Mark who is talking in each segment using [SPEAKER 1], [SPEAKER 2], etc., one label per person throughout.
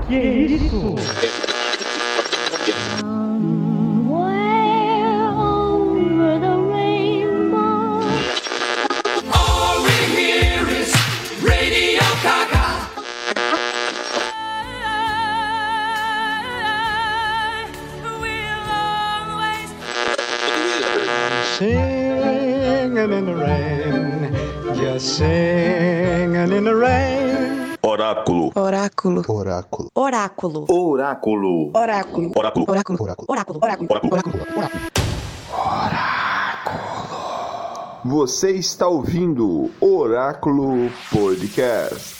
[SPEAKER 1] Que isso?
[SPEAKER 2] Singing in the rain, just singing in the rain.
[SPEAKER 3] Oráculo.
[SPEAKER 4] Oráculo.
[SPEAKER 5] Oráculo.
[SPEAKER 4] Oráculo.
[SPEAKER 3] Oráculo.
[SPEAKER 4] Oráculo.
[SPEAKER 3] Oráculo.
[SPEAKER 4] Oráculo.
[SPEAKER 5] Oráculo.
[SPEAKER 4] Oráculo. Oráculo.
[SPEAKER 5] Oráculo.
[SPEAKER 3] Você está ouvindo Oráculo Podcast.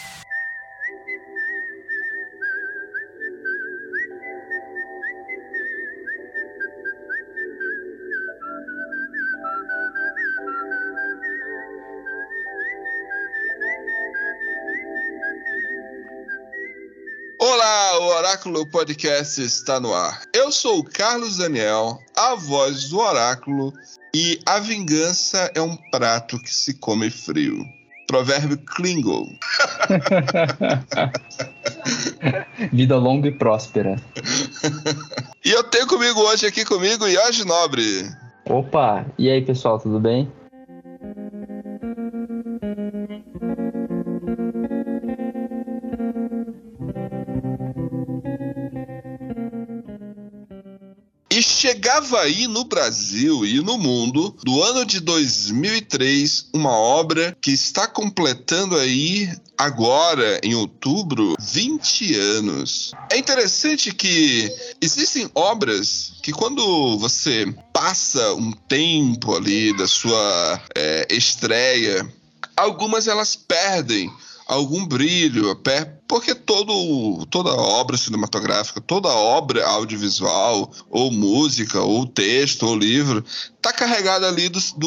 [SPEAKER 6] Olá, o Oráculo Podcast está no ar. Eu sou o Carlos Daniel, a voz do Oráculo, e a vingança é um prato que se come frio. Provérbio Klingon.
[SPEAKER 7] Vida longa e próspera.
[SPEAKER 6] E eu tenho comigo hoje aqui comigo Yoji Nobre.
[SPEAKER 7] Opa, e aí pessoal, tudo bem?
[SPEAKER 6] E chegava aí no Brasil e no mundo, do ano de 2003, uma obra que está completando aí, agora, em outubro, 20 anos. É interessante que existem obras que quando você passa um tempo ali da sua estreia, algumas elas perdem algum brilho, porque toda obra cinematográfica, toda obra audiovisual, ou música, ou texto, ou livro, está carregada ali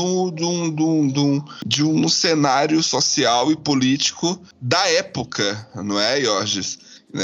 [SPEAKER 6] de um cenário social e político da época, não é, Yorges?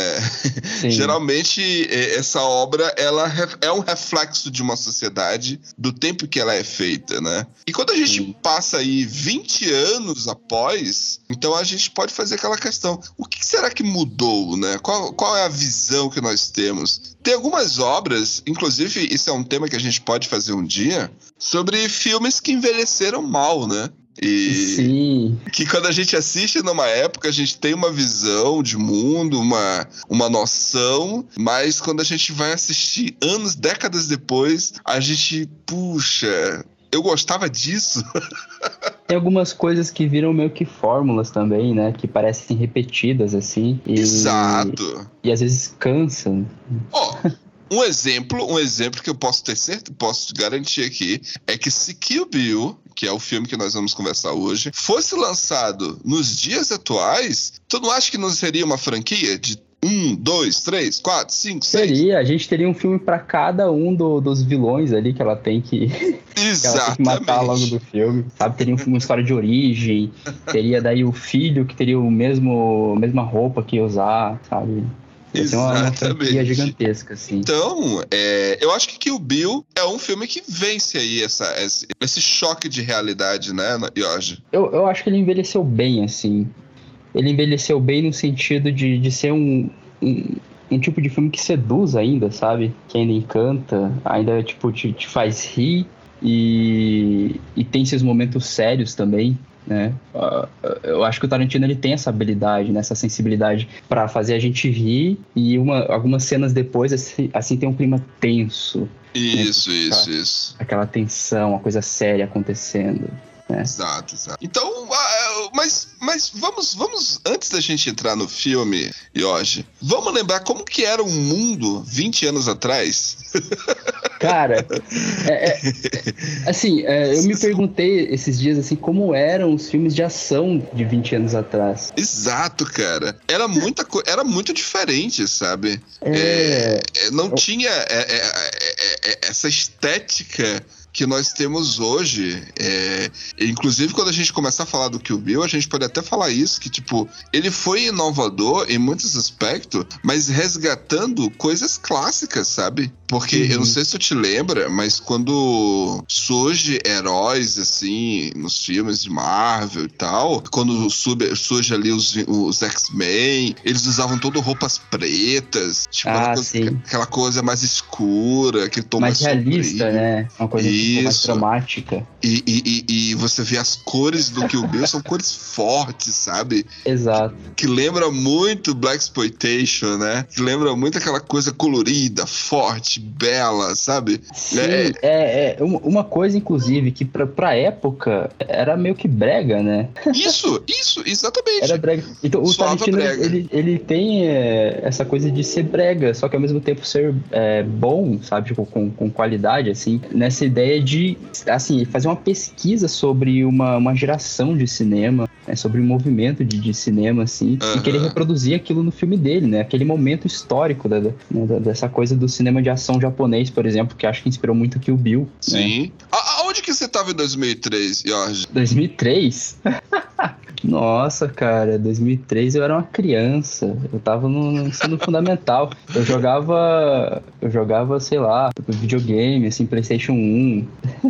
[SPEAKER 6] Geralmente essa obra ela é um reflexo de uma sociedade do tempo que ela é feita, né? E quando a gente passa aí 20 anos após, então a gente pode fazer aquela questão: o que será que mudou, né? Qual é a visão que nós temos? Tem algumas obras, inclusive isso é um tema que a gente pode fazer um dia, sobre filmes que envelheceram mal, né? E
[SPEAKER 7] sim,
[SPEAKER 6] que quando a gente assiste numa época, a gente tem uma visão de mundo, uma noção, mas quando a gente vai assistir anos, décadas depois, a gente, puxa, eu gostava disso.
[SPEAKER 7] Tem algumas coisas que viram meio que fórmulas também, né? Que parecem repetidas, assim.
[SPEAKER 6] Exato.
[SPEAKER 7] E às vezes cansam.
[SPEAKER 6] Um exemplo que eu posso garantir aqui é que se Kill Bill, que é o filme que nós vamos conversar hoje, fosse lançado nos dias atuais, tu não acha que não seria uma franquia de 1, 2, 3, 4, 5, 6?
[SPEAKER 7] Seria, a gente teria um filme pra cada um dos vilões ali que ela tem que, que ela tem que matar ao longo do filme, sabe? Teria uma história de origem, teria daí o filho que teria a mesma roupa que ia usar, sabe? Tem uma franquia gigantesca, assim.
[SPEAKER 6] Então, eu acho que Kill Bill é um filme que vence aí esse choque de realidade, né, Yoji?
[SPEAKER 7] Eu acho que ele envelheceu bem, assim. Ele envelheceu bem no sentido de ser um tipo de filme que seduz ainda, sabe? Que ainda encanta, ainda, tipo, te faz rir e tem seus momentos sérios também, né? Eu acho que o Tarantino ele tem essa habilidade, né? Essa sensibilidade para fazer a gente rir e algumas cenas depois assim tem um clima tenso.
[SPEAKER 6] Isso.
[SPEAKER 7] Aquela tensão, uma coisa séria acontecendo, né?
[SPEAKER 6] Exato. Então, mas vamos antes da gente entrar no filme, Yoji, vamos lembrar como que era o mundo 20 anos atrás?
[SPEAKER 7] Cara, eu me perguntei esses dias, assim, como eram os filmes de ação de 20 anos atrás.
[SPEAKER 6] Exato, cara. Era muito diferente, sabe? Não tinha essa estética que nós temos hoje. Inclusive, quando a gente começar a falar do Kill Bill, a gente pode até falar isso, que, tipo, ele foi inovador em muitos aspectos, mas resgatando coisas clássicas, sabe? Porque eu não sei se tu te lembra, mas quando surge heróis, assim, nos filmes de Marvel e tal, quando surge ali os X-Men, eles usavam todo roupas pretas, tipo, aquela coisa mais escura, aquele tom mais E você vê as cores do Kill Bill, são cores fortes, sabe?
[SPEAKER 7] Exato.
[SPEAKER 6] Que lembra muito Blaxploitation, né? Que lembra muito aquela coisa colorida, forte, bela, sabe?
[SPEAKER 7] Sim, uma coisa, inclusive, que pra época era meio que brega, né?
[SPEAKER 6] Isso, exatamente.
[SPEAKER 7] Era brega. Então, o Tarantino, ele tem essa coisa de ser brega, só que ao mesmo tempo ser bom, sabe? Tipo, com qualidade, assim. Nessa ideia de, assim, fazer uma pesquisa sobre uma geração de cinema, sobre um movimento de cinema, assim, e querer reproduzir aquilo no filme dele, né? Aquele momento histórico dessa coisa do cinema de ação japonês, por exemplo, que acho que inspirou muito Kill Bill.
[SPEAKER 6] Sim. Né? Aonde que você tava em 2003, Jorge?
[SPEAKER 7] 2003? Nossa, cara, 2003 eu era uma criança. Eu tava no ensino fundamental. Eu jogava, sei lá, videogame, assim, PlayStation 1.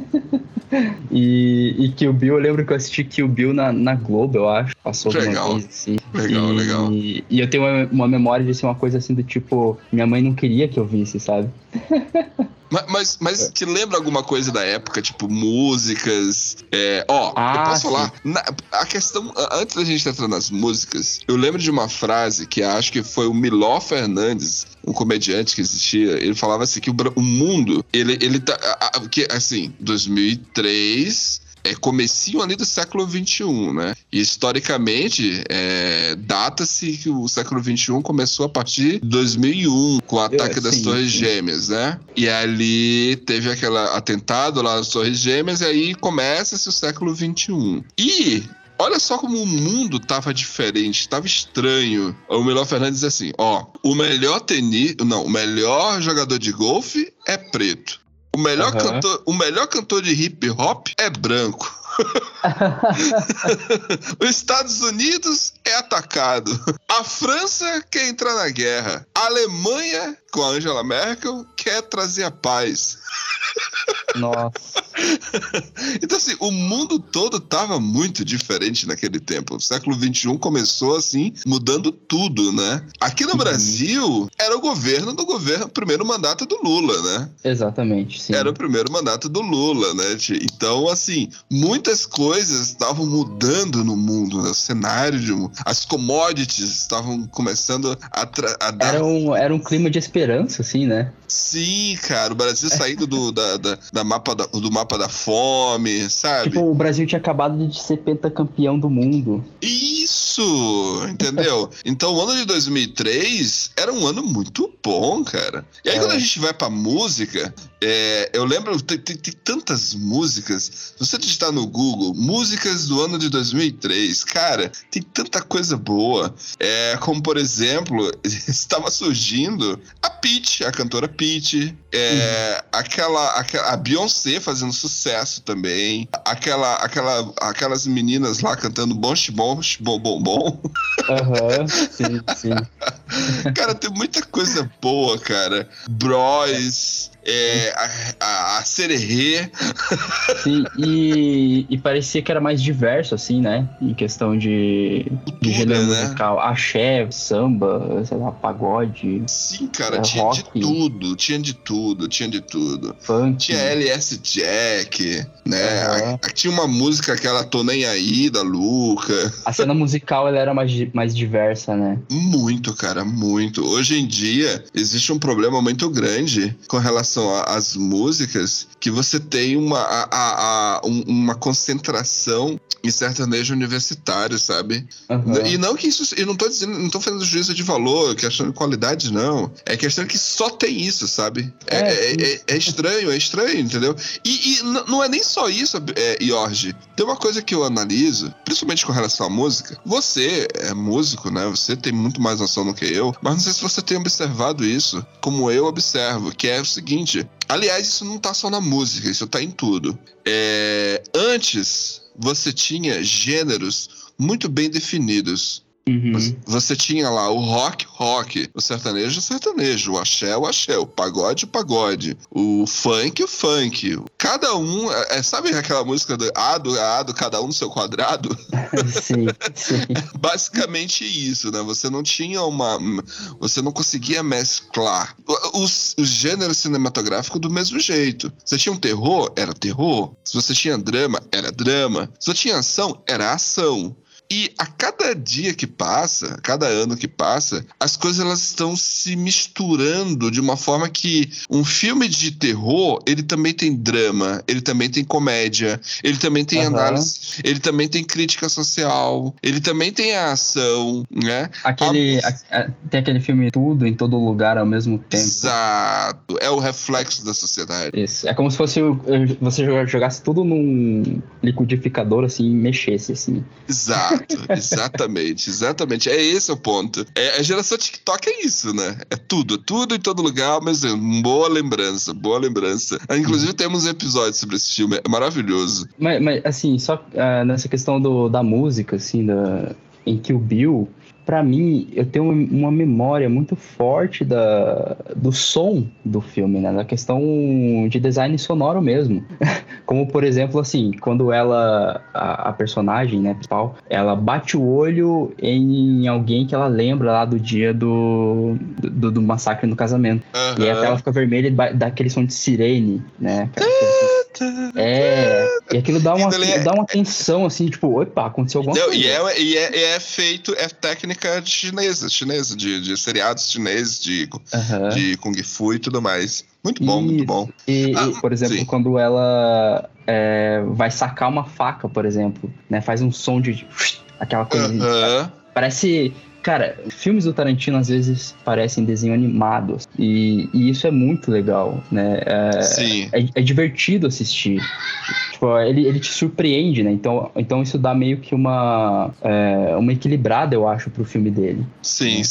[SPEAKER 7] E Kill Bill, eu lembro que eu assisti Kill Bill na Globo, eu acho. Passou alguma vez, assim.
[SPEAKER 6] Legal.
[SPEAKER 7] E eu tenho uma memória de ser uma coisa assim do tipo, minha mãe não queria que eu visse, sabe?
[SPEAKER 6] Mas te lembra alguma coisa da época, tipo músicas? Eu posso falar? A questão, antes da gente entrar nas músicas, eu lembro de uma frase que acho que foi o Miló Fernandes, um comediante que existia. Ele falava assim que o mundo, ele tá, que assim, 2003 comecinho ali do século XXI, né? E historicamente, data-se que o século XXI começou a partir de 2001, com o ataque das Torres Gêmeas, né? E ali teve aquele atentado lá nas Torres Gêmeas, e aí começa-se o século XXI. E olha só como o mundo tava diferente, tava estranho. O Miló Fernandes diz assim, o melhor jogador de golfe é preto. O melhor cantor de hip hop é branco. Os Estados Unidos é atacado. A França quer entrar na guerra. A Alemanha, com a Angela Merkel, quer trazer a paz.
[SPEAKER 7] Nossa.
[SPEAKER 6] Então, assim, o mundo todo tava muito diferente naquele tempo. O século XXI começou, assim, mudando tudo, né? Aqui no Brasil, era o primeiro mandato do Lula, né?
[SPEAKER 7] Exatamente, sim.
[SPEAKER 6] Era o primeiro mandato do Lula, né? Então, assim, muitas coisas estavam mudando no mundo, né? O cenário, as commodities estavam começando a dar...
[SPEAKER 7] Era um clima de esperança, assim, né?
[SPEAKER 6] Sim, cara, o Brasil saindo do mapa da fome, sabe?
[SPEAKER 7] Tipo, o Brasil tinha acabado de ser pentacampeão do mundo.
[SPEAKER 6] Isso, entendeu? Então o ano de 2003 era um ano muito bom, cara. E aí quando a gente vai pra música, eu lembro, tem tantas músicas. Se você digitar no Google, músicas do ano de 2003, cara, tem tanta coisa boa. Como, por exemplo, estava surgindo a Pitty, a cantora Pitty, a Beyoncé fazendo sucesso também, aquelas meninas lá cantando bom, bom, bom, bom.
[SPEAKER 7] Sim.
[SPEAKER 6] Cara, tem muita coisa boa, cara. Bros, a Sererê.
[SPEAKER 7] Sim, e parecia que era mais diverso, assim, né? Em questão de gênero musical. Axé, samba, sei lá, pagode.
[SPEAKER 6] Sim, cara, tinha
[SPEAKER 7] rock,
[SPEAKER 6] de tudo.
[SPEAKER 7] Funk.
[SPEAKER 6] Tinha LS Jack, né? Tinha uma música, aquela Tô Nem Aí, da Luca.
[SPEAKER 7] A cena musical, ela era mais diversa, né?
[SPEAKER 6] Muito, cara, muito. Hoje em dia, existe um problema muito grande com relação às músicas, que você tem uma concentração em sertanejo universitário, sabe? E não que isso... Eu não tô fazendo juízo de valor, questão de qualidade, não. É questão que só tem isso, sabe? É estranho, entendeu? E não é nem só isso, Jorge. Tem uma coisa que eu analiso, principalmente com relação à música. Você é músico, né? Você tem muito mais noção do que eu, mas não sei se você tem observado isso, como eu observo, que é o seguinte... Aliás, isso não tá só na música, isso tá em tudo. Antes, você tinha gêneros muito bem definidos. Você tinha lá o rock, o sertanejo, o axé, o pagode, o funk. Cada um, sabe aquela música do ado, cada um no seu quadrado?
[SPEAKER 7] Sim.
[SPEAKER 6] Basicamente isso, né? Você não conseguia mesclar os gêneros cinematográficos do mesmo jeito. Você tinha um terror, era terror. Se você tinha drama, era drama. Se você tinha ação, era ação. E a cada dia que passa, a cada ano que passa, as coisas elas estão se misturando de uma forma que um filme de terror, ele também tem drama, ele também tem comédia, ele também tem análise, ele também tem crítica social, ele também tem a ação, né?
[SPEAKER 7] Tem aquele filme Tudo em Todo Lugar ao mesmo tempo.
[SPEAKER 6] Exato. É o reflexo da sociedade.
[SPEAKER 7] Isso. É como se fosse você jogasse tudo num liquidificador, assim, e mexesse, assim.
[SPEAKER 6] Exato. Exatamente. É esse o ponto. A geração TikTok é isso, né? É tudo em todo lugar, mas boa lembrança. Inclusive temos um episódio sobre esse filme, é maravilhoso.
[SPEAKER 7] Mas assim, só nessa questão da música, assim, em Kill Bill, pra mim, eu tenho uma memória muito forte do som do filme, né? Da questão de design sonoro mesmo. Como, por exemplo, assim, quando a personagem, né, principal, ela bate o olho em alguém que ela lembra lá do dia do massacre no casamento. E aí a tela fica vermelha e dá aquele som de sirene, né? E aquilo dá uma tensão, assim, tipo, opa, aconteceu alguma coisa.
[SPEAKER 6] E feito, é técnica chinesa, de seriados chineses, de Kung Fu e tudo mais. Muito bom, muito bom.
[SPEAKER 7] E, por exemplo, quando ela vai sacar uma faca, por exemplo, né, faz um som de aquela coisa. Parece... Cara, filmes do Tarantino às vezes parecem desenho animado. E isso é muito legal, né? É divertido assistir. Tipo, ele te surpreende, né? Então isso dá meio que uma equilibrada, eu acho, pro filme dele.
[SPEAKER 6] Sim.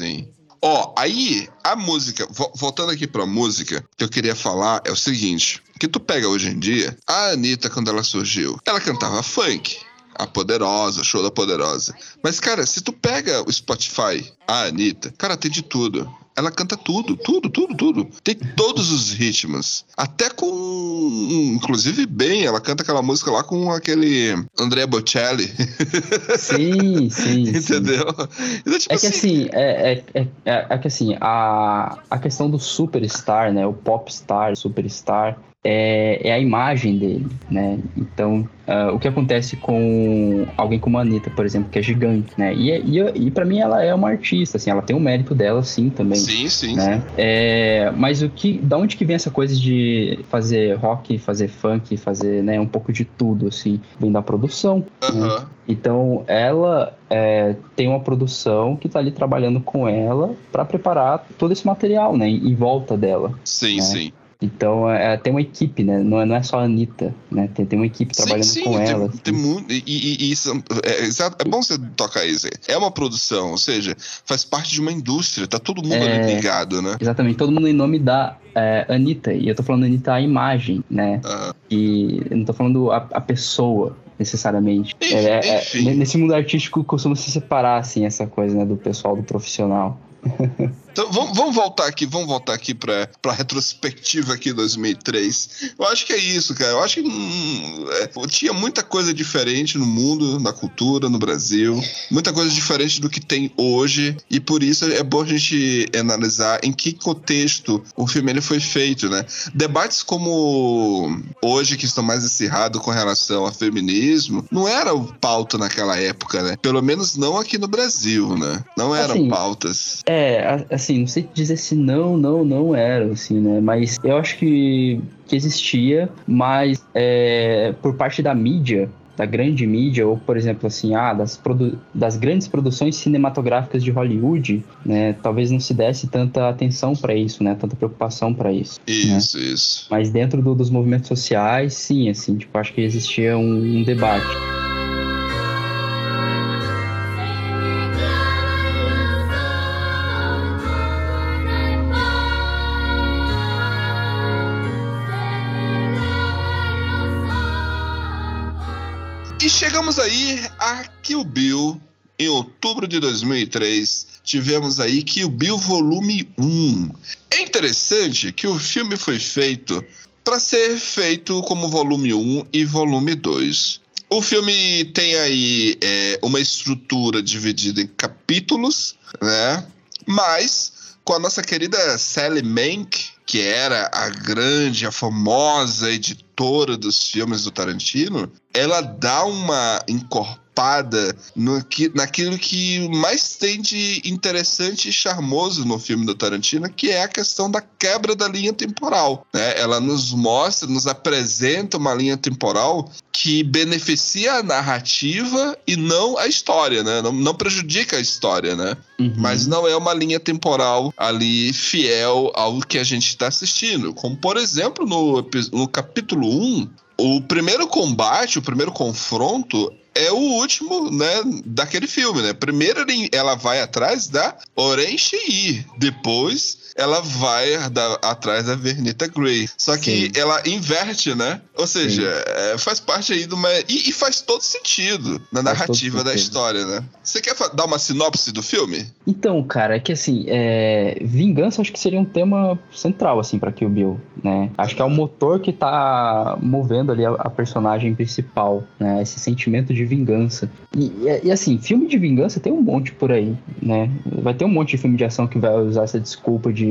[SPEAKER 6] Aí a música, voltando aqui pra música, que eu queria falar é o seguinte: que tu pega hoje em dia, a Anitta, quando ela surgiu, ela cantava funk. A Poderosa, Show da Poderosa. Mas, cara, se tu pega o Spotify, a Anitta, cara, tem de tudo. Ela canta tudo. Tem todos os ritmos. Até com... Inclusive, bem, ela canta aquela música lá com aquele Andrea Bocelli.
[SPEAKER 7] Sim.
[SPEAKER 6] Entendeu? Então, tipo
[SPEAKER 7] que assim, a questão do superstar, né? O popstar, superstar, é a imagem dele, né? Então, o que acontece com alguém como a Anitta, por exemplo, que é gigante, né? E pra mim ela é uma artista, assim, ela tem o mérito dela, sim, também.
[SPEAKER 6] Sim.
[SPEAKER 7] Né? Mas da onde que vem essa coisa de fazer rock, fazer funk, fazer, né, um pouco de tudo, assim? Vem da produção. Né? Então, ela tem uma produção que tá ali trabalhando com ela pra preparar todo esse material, né? Em volta dela.
[SPEAKER 6] Sim.
[SPEAKER 7] Então, tem uma equipe, né? Não é só a Anitta, né? Tem uma equipe trabalhando com ela.
[SPEAKER 6] Tem muito, e isso é bom você tocar isso. É uma produção, ou seja, faz parte de uma indústria, tá todo mundo ali ligado, né?
[SPEAKER 7] Exatamente, todo mundo em nome da Anitta. E eu tô falando Anitta a imagem, né? E eu não tô falando a pessoa, necessariamente.
[SPEAKER 6] Enfim.
[SPEAKER 7] Nesse mundo artístico costuma se separar, assim, essa coisa, né? Do pessoal, do profissional.
[SPEAKER 6] Então vamos voltar aqui pra retrospectiva aqui 2003. Eu acho que é isso, cara. Eu acho que tinha muita coisa diferente no mundo, na cultura, no Brasil. Muita coisa diferente do que tem hoje. E por isso é bom a gente analisar em que contexto o filme ele foi feito, né? Debates como hoje, que estão mais acirrados com relação ao feminismo, não era o pauta naquela época, né? Pelo menos não aqui no Brasil, né? Não eram
[SPEAKER 7] assim,
[SPEAKER 6] pautas.
[SPEAKER 7] Assim, não sei dizer se não era, assim, né? Mas eu acho que existia, mas por parte da mídia, da grande mídia, ou, por exemplo, assim, das grandes produções cinematográficas de Hollywood, né? Talvez não se desse tanta atenção para isso, né? Tanta preocupação para isso.
[SPEAKER 6] Isso.
[SPEAKER 7] Mas dentro dos movimentos sociais, sim, assim, tipo, acho que existia um debate.
[SPEAKER 6] E chegamos aí a Kill Bill em outubro de 2003, tivemos aí Kill Bill Volume 1. É interessante que o filme foi feito para ser feito como Volume 1 e Volume 2. O filme tem aí uma estrutura dividida em capítulos, né? Mas com a nossa querida Sally Mank, que era a famosa editora dos filmes do Tarantino, ela dá uma encorpada naquilo que mais tem de interessante e charmoso no filme do Tarantino, que é a questão da quebra da linha temporal, né? Ela nos mostra, nos apresenta uma linha temporal que beneficia a narrativa e não a história, né? Não prejudica a história, né?
[SPEAKER 7] Uhum.
[SPEAKER 6] Mas não é uma linha temporal ali fiel ao que a gente está assistindo. Como, por exemplo, no capítulo 1, o primeiro combate, o primeiro confronto é o último, né, daquele filme, né? Primeiro ela vai atrás da Oren Shei, depois ela vai atrás da Vernita Grey. Só que ela inverte, né? Ou seja, faz parte aí de uma... E faz todo sentido na narrativa da história, né? Você quer dar uma sinopse do filme?
[SPEAKER 7] Então, cara, é que assim, vingança acho que seria um tema central, assim, pra Kill Bill, né? Acho que é o motor que tá movendo ali a personagem principal, né? Esse sentimento de vingança. E assim, filme de vingança tem um monte por aí, né? Vai ter um monte de filme de ação que vai usar essa desculpa de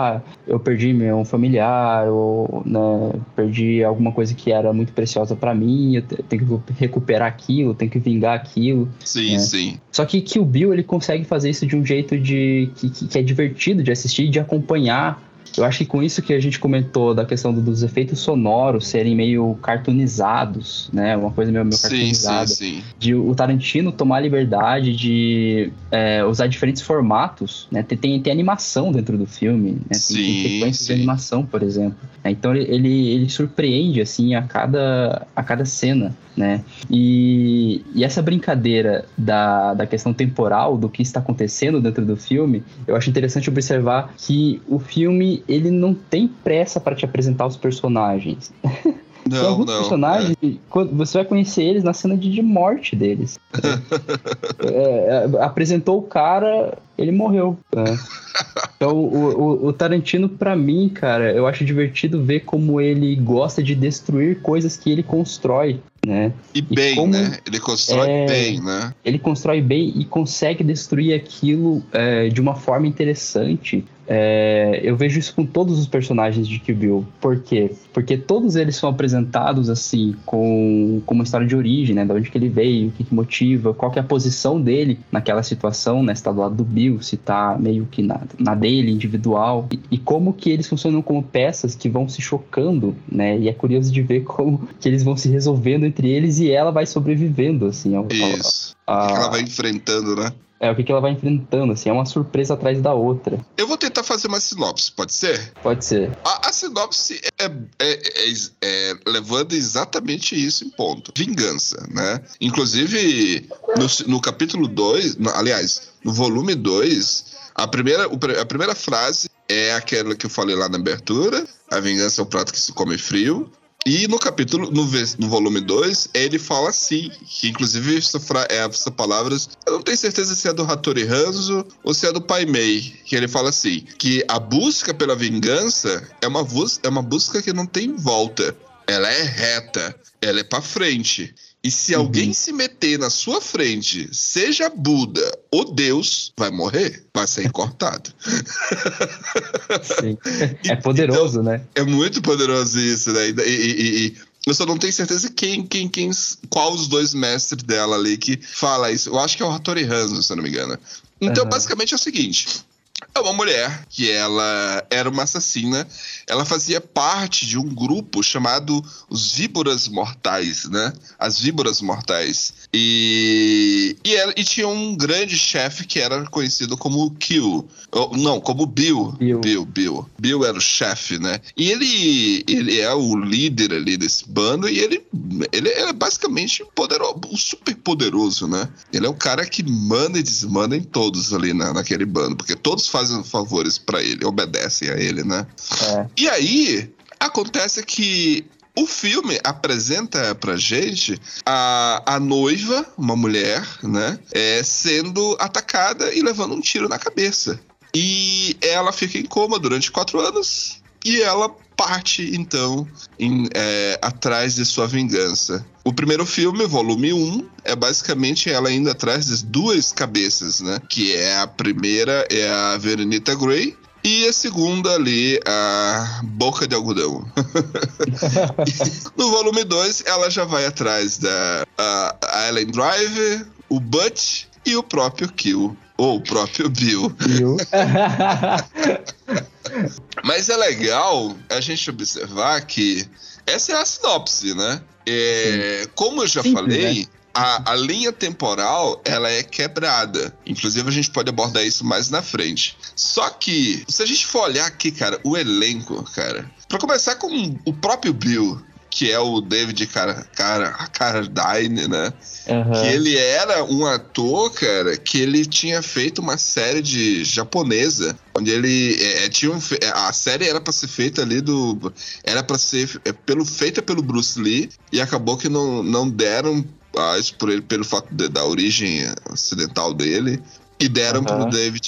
[SPEAKER 7] eu perdi meu familiar, ou, né, perdi alguma coisa que era muito preciosa pra mim, eu tenho que recuperar aquilo, tenho que vingar aquilo.
[SPEAKER 6] Sim,
[SPEAKER 7] né?
[SPEAKER 6] sim.
[SPEAKER 7] Só que Kill Bill, ele consegue fazer isso de um jeito que é divertido de assistir e de acompanhar. Eu acho que com isso que a gente comentou da questão dos efeitos sonoros serem meio cartoonizados, né? Uma coisa meio cartoonizada.
[SPEAKER 6] Sim.
[SPEAKER 7] De o Tarantino tomar a liberdade de usar diferentes formatos, né? Tem animação dentro do filme, né? Tem sequências de animação, por exemplo. Então ele surpreende, assim, a cada cena, né? E essa brincadeira da questão temporal, do que está acontecendo dentro do filme, eu acho interessante observar que o filme, ele não tem pressa para te apresentar os personagens. Tem alguns personagens, quando você vai conhecer eles na cena de morte deles. Apresentou o cara, ele morreu. Então, o Tarantino, pra mim, cara, eu acho divertido ver como ele gosta de destruir coisas que ele constrói, né?
[SPEAKER 6] E bem, como, né? Ele constrói bem, né? Ele
[SPEAKER 7] constrói bem e consegue destruir aquilo de uma forma interessante. Eu vejo isso com todos os personagens de Kill Bill. Por quê? Porque todos eles são apresentados assim com uma história de origem, né? De onde que ele veio, o que motiva, qual que é a posição dele naquela situação, né? Se tá do lado do Bill, se tá meio que na dele, individual. E como que eles funcionam como peças que vão se chocando, né? E é curioso de ver como que eles vão se resolvendo entre eles e ela vai sobrevivendo, assim.
[SPEAKER 6] Isso. O que ela vai enfrentando, né?
[SPEAKER 7] O que ela vai enfrentando, assim, é uma surpresa atrás da outra.
[SPEAKER 6] Eu vou tentar fazer uma sinopse, pode ser?
[SPEAKER 7] Pode ser.
[SPEAKER 6] A sinopse é levando exatamente isso em ponto. Vingança, né? Inclusive, no capítulo 2, aliás, no volume 2, a primeira frase é aquela que eu falei lá na abertura: a vingança é o prato que se come frio. E no capítulo, no volume 2, ele fala assim, que inclusive essa palavras, eu não tenho certeza se é do Hattori Hanzo ou se é do Pai Mei, que ele fala assim, que a busca pela vingança é uma busca que não tem volta. Ela é reta, ela é pra frente. E se alguém se meter na sua frente, seja Buda ou Deus, vai morrer, vai ser cortado.
[SPEAKER 7] Sim. É poderoso, então, né?
[SPEAKER 6] É muito poderoso isso, né? E eu só não tenho certeza qual os dois mestres dela ali que fala isso. Eu acho que é o Hattori Hanzo, se eu não me engano. Então, basicamente é o seguinte: é uma mulher que ela era uma assassina. Ela fazia parte de um grupo chamado os Víboras Mortais, né? As Víboras Mortais. E tinha um grande chefe que era conhecido como Kill. Não, como Bill. Bill era o chefe, né? E ele é o líder ali desse bando. E ele é basicamente super poderoso, né? Ele é o cara que manda e desmanda em todos ali naquele bando. Porque todos fazem favores pra ele, obedecem a ele, né? E aí, acontece que O filme apresenta pra gente a noiva, uma mulher, né, sendo atacada e levando um tiro na cabeça. E ela fica em coma durante 4 anos e ela parte, então, atrás de sua vingança. O primeiro filme, volume 1, é basicamente ela indo atrás das 2 cabeças, né? Que a primeira é a Veronica Grey e a segunda ali, a Boca de Algodão. No volume 2, ela já vai atrás da a Ellen Driver, o Butch e o próprio Kill. Ou o próprio Bill. Mas é legal a gente observar que essa é a sinopse, né? Como eu já falei, né? A linha temporal, ela é quebrada. Inclusive, a gente pode abordar isso mais na frente. Só que, se a gente for olhar aqui, cara, o elenco, cara... Pra começar com o próprio Bill, que é o David Carradine, né? Uhum. Que ele era um ator, cara, que ele tinha feito uma série de japonesa, onde ele a série era pra ser feita ali era pra ser feita pelo Bruce Lee, e acabou que não deram isso por ele, pelo fato da origem ocidental dele. E deram pro David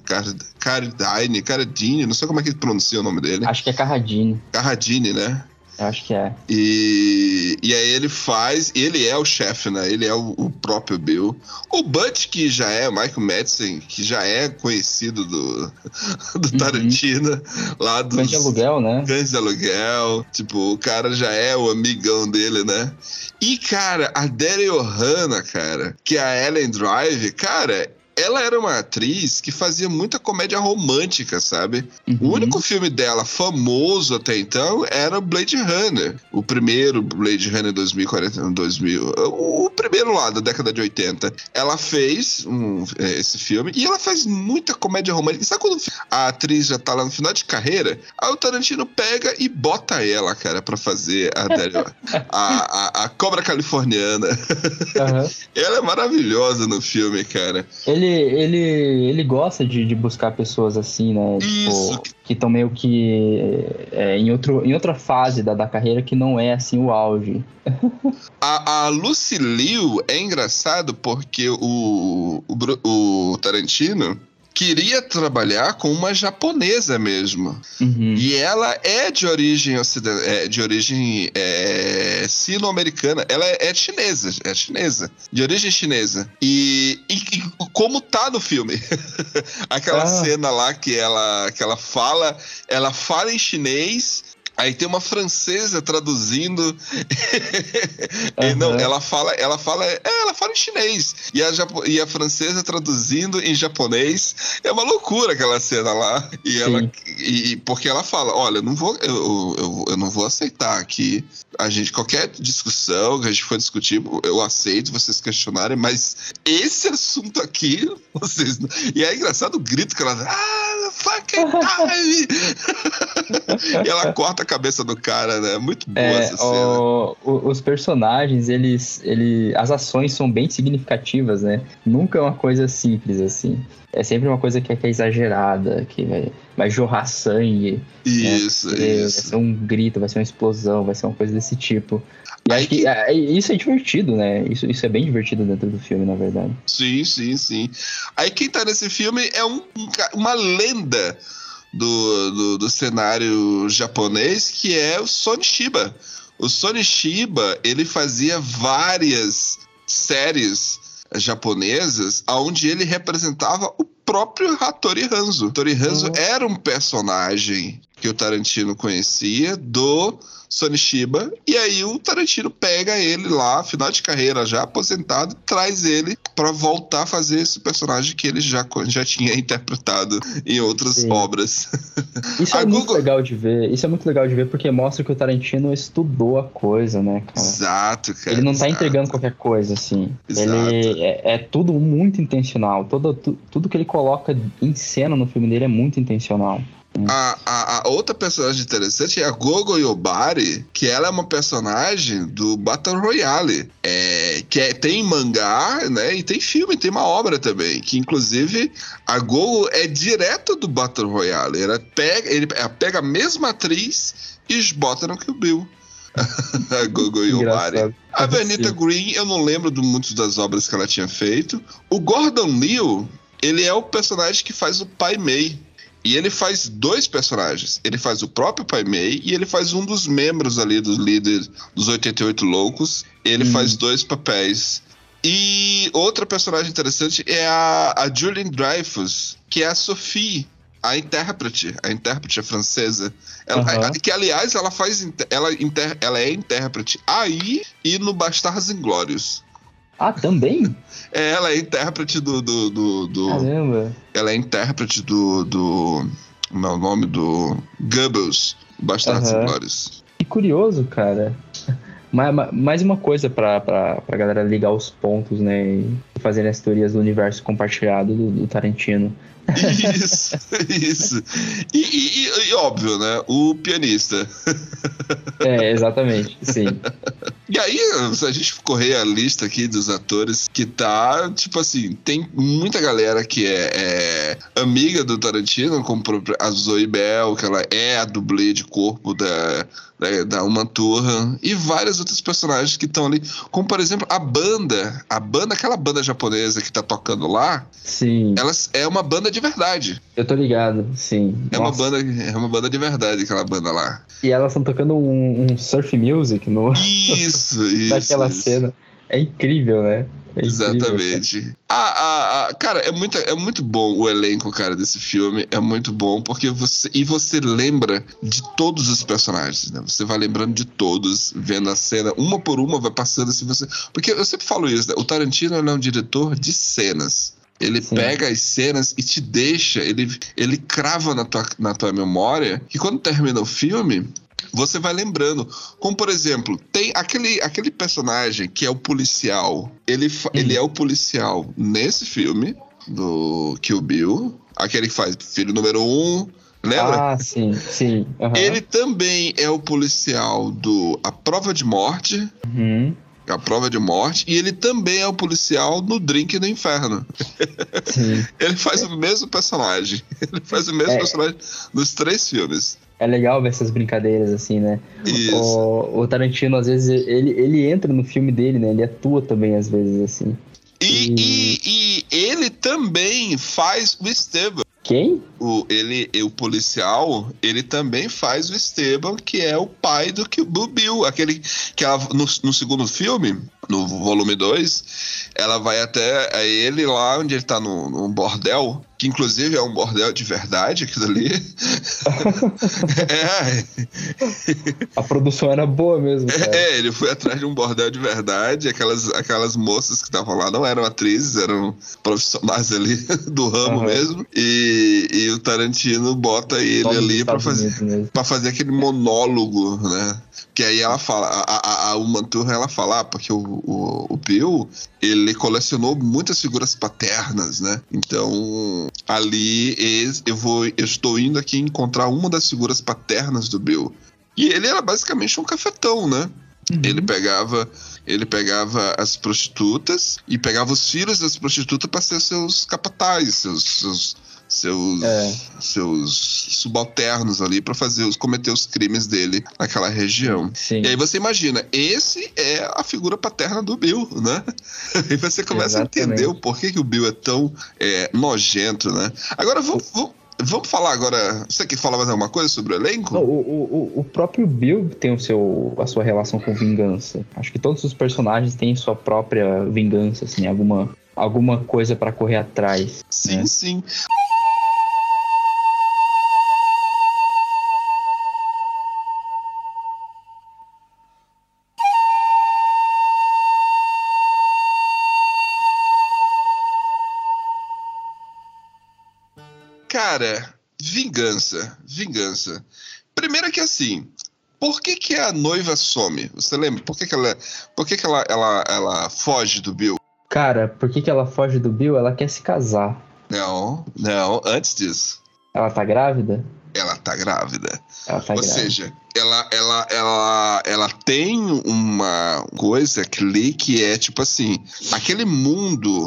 [SPEAKER 6] Carradine, não sei como é que pronuncia o nome dele.
[SPEAKER 7] Acho que é Carradine.
[SPEAKER 6] Carradine, né?
[SPEAKER 7] Eu acho que é.
[SPEAKER 6] E aí ele é o chefe, né? Ele é o próprio Bill. O Butch, que já é Michael Madsen, que já é conhecido do Tarantino, lá dos...
[SPEAKER 7] Cães de Aluguel, né?
[SPEAKER 6] Cães de Aluguel. Tipo, o cara já é o amigão dele, né? E, cara, a Daryl Hannah, cara, que é a Ellen Drive, cara... Ela era uma atriz que fazia muita comédia romântica, sabe? Uhum. O único filme dela famoso até então era Blade Runner. O primeiro Blade Runner 2040, o primeiro lá da década de 80. Ela fez esse filme e ela faz muita comédia romântica. Sabe quando a atriz já tá lá no final de carreira? Aí o Tarantino pega e bota ela, cara, pra fazer a Cobra Californiana. Uhum. Ela é maravilhosa no filme, cara.
[SPEAKER 7] Ele gosta de buscar pessoas assim, né?
[SPEAKER 6] Isso.
[SPEAKER 7] Tipo, que estão meio que em outra fase da carreira que não é assim o auge.
[SPEAKER 6] A Lucy Liu é engraçado porque o Tarantino queria trabalhar com uma japonesa mesmo. Uhum. E ela é de origem sino-americana. Ela é chinesa, de origem chinesa. E como tá no filme. Aquela cena lá que ela fala em chinês. Aí tem uma francesa traduzindo. Não, ela fala em chinês. E a francesa traduzindo em japonês. É uma loucura aquela cena lá. Porque ela fala: olha, eu não vou aceitar aqui. Qualquer discussão que a gente for discutir, eu aceito vocês questionarem, mas esse assunto aqui, vocês não... E é engraçado o grito que ela dá: fucking time! E ela corta a cabeça do cara, né? Muito boa essa cena.
[SPEAKER 7] Os personagens, as ações são bem significativas, né? Nunca é uma coisa simples, assim. É sempre uma coisa que é exagerada, que vai jorrar sangue.
[SPEAKER 6] Isso,
[SPEAKER 7] né? Vai ser um grito, vai ser uma explosão, vai ser uma coisa desse tipo. E acho que isso é divertido, né? Isso é bem divertido dentro do filme, na verdade.
[SPEAKER 6] Sim. Aí quem tá nesse filme é uma lenda do cenário japonês, que é o Sonny Chiba. O Sonny Chiba, ele fazia várias séries japonesas onde ele representava o próprio Hattori Hanzo. Hattori Hanzo era um personagem que o Tarantino conhecia do Sonny Chiba, e aí o Tarantino pega ele lá, final de carreira já aposentado, traz ele pra voltar a fazer esse personagem que ele já tinha interpretado em outras obras.
[SPEAKER 7] Isso é muito legal de ver, porque mostra que o Tarantino estudou a coisa, né, cara?
[SPEAKER 6] Exato, cara.
[SPEAKER 7] Ele não tá entregando qualquer coisa, assim.
[SPEAKER 6] Exato.
[SPEAKER 7] Ele é tudo muito intencional. Tudo que ele coloca em cena no filme dele é muito intencional.
[SPEAKER 6] A outra personagem interessante é a Gogo Yobari, que ela é uma personagem do Battle Royale, tem mangá, né, e tem filme, tem uma obra também, que inclusive a Gogo é direto do Battle Royale. Ela pega a mesma atriz e bota no Kill Bill. Gogo Yomari.
[SPEAKER 7] Engraçado.
[SPEAKER 6] A Vernita
[SPEAKER 7] Sim.
[SPEAKER 6] Green, eu não lembro de muitas das obras que ela tinha feito. O Gordon Liu, ele é o personagem que faz o Pai Mei. E ele faz dois personagens. Ele faz o próprio Pai Mei e ele faz um dos membros ali, dos líderes dos 88 Loucos. Ele faz dois papéis. E outra personagem interessante é a Julianne Dreyfus, que é a Sophie, a intérprete francesa. Que, aliás, ela é intérprete aí e no Bastardos Inglórios.
[SPEAKER 7] Ah, também?
[SPEAKER 6] Ela é intérprete do...
[SPEAKER 7] Caramba.
[SPEAKER 6] Ela é intérprete do... Como é o nome? Do Goebbels, Bastardos Inglórios.
[SPEAKER 7] Que curioso, cara. Mais uma coisa pra galera ligar os pontos, né? E fazer as teorias do universo compartilhado do Tarantino.
[SPEAKER 6] Isso. E óbvio, né? O pianista.
[SPEAKER 7] Exatamente, sim.
[SPEAKER 6] E aí, se a gente correr a lista aqui dos atores que tá, tipo assim, tem muita galera que é amiga do Tarantino, como a Zoe Bell, que ela é a dublê de corpo da Uma Thurman, e vários outros personagens que estão ali, como por exemplo a banda, aquela banda japonesa que tá tocando lá.
[SPEAKER 7] Sim.
[SPEAKER 6] Elas é uma banda de verdade.
[SPEAKER 7] Eu tô ligado, sim.
[SPEAKER 6] É uma banda de verdade, aquela banda lá.
[SPEAKER 7] E elas estão tocando um surf music no
[SPEAKER 6] Isso.
[SPEAKER 7] naquela cena. É incrível, né?
[SPEAKER 6] Exatamente. Cara, é muito bom o elenco, cara, desse filme. É muito bom, porque você lembra de todos os personagens, né? Você vai lembrando de todos, vendo a cena, uma por uma, vai passando assim, porque eu sempre falo isso, né? O Tarantino é um diretor de cenas. Ele pega as cenas e te deixa, ele crava na tua memória, que quando termina o filme, você vai lembrando. Como, por exemplo, tem aquele personagem que é o policial. Ele é o policial nesse filme do Kill Bill. Aquele que faz filho número 1. Lembra?
[SPEAKER 7] Ah, sim. Uhum.
[SPEAKER 6] Ele também é o policial do A Prova de Morte. A Prova de Morte. E ele também é o policial no Drink do Inferno.
[SPEAKER 7] Sim.
[SPEAKER 6] Ele faz o mesmo personagem. Ele faz o mesmo personagem nos 3 filmes.
[SPEAKER 7] É legal ver essas brincadeiras, assim, né?
[SPEAKER 6] Isso.
[SPEAKER 7] O Tarantino, às vezes, ele entra no filme dele, né? Ele atua também, às vezes, assim.
[SPEAKER 6] E ele também faz o Esteban.
[SPEAKER 7] Quem?
[SPEAKER 6] O policial, ele também faz o Esteban, que é o pai do Bill. Aquele que ela, no segundo filme, no volume 2, ela vai até ele lá onde ele tá no bordel, que inclusive é um bordel de verdade, aquilo ali.
[SPEAKER 7] A produção era boa mesmo, cara.
[SPEAKER 6] Ele foi atrás de um bordel de verdade. Aquelas moças que estavam lá não eram atrizes, eram profissionais ali do ramo mesmo. E o Tarantino bota ele ali pra fazer aquele monólogo, né? Que aí ela fala, a Uma Thurman, ela fala, porque o Bill, ele colecionou muitas figuras paternas, né? Então, ali eu estou indo aqui encontrar uma das figuras paternas do Bill. E ele era basicamente um cafetão, né? Ele pegava as prostitutas e pegava os filhos das prostitutas para ser seus capatazes, seus subalternos ali para cometer os crimes dele naquela região.
[SPEAKER 7] Sim.
[SPEAKER 6] E aí você imagina, esse é a figura paterna do Bill, né? E você começa a entender o porquê que o Bill é tão nojento, né? Agora vamos falar agora. Você quer falar mais alguma coisa sobre o elenco?
[SPEAKER 7] O próprio Bill tem a sua relação com vingança. Acho que todos os personagens têm sua própria vingança, assim, alguma coisa para correr atrás.
[SPEAKER 6] Sim, né? Sim. Cara, vingança. Primeiro que assim, por que a noiva some? Você lembra? Por que ela foge do Bill?
[SPEAKER 7] Cara, por que ela foge do Bill? Ela quer se casar.
[SPEAKER 6] Não, antes disso.
[SPEAKER 7] Ela tá grávida?
[SPEAKER 6] Ela tá grávida.
[SPEAKER 7] Ela tá
[SPEAKER 6] Ou
[SPEAKER 7] grávida.
[SPEAKER 6] seja, ela tem uma coisa ali que é tipo assim, aquele mundo,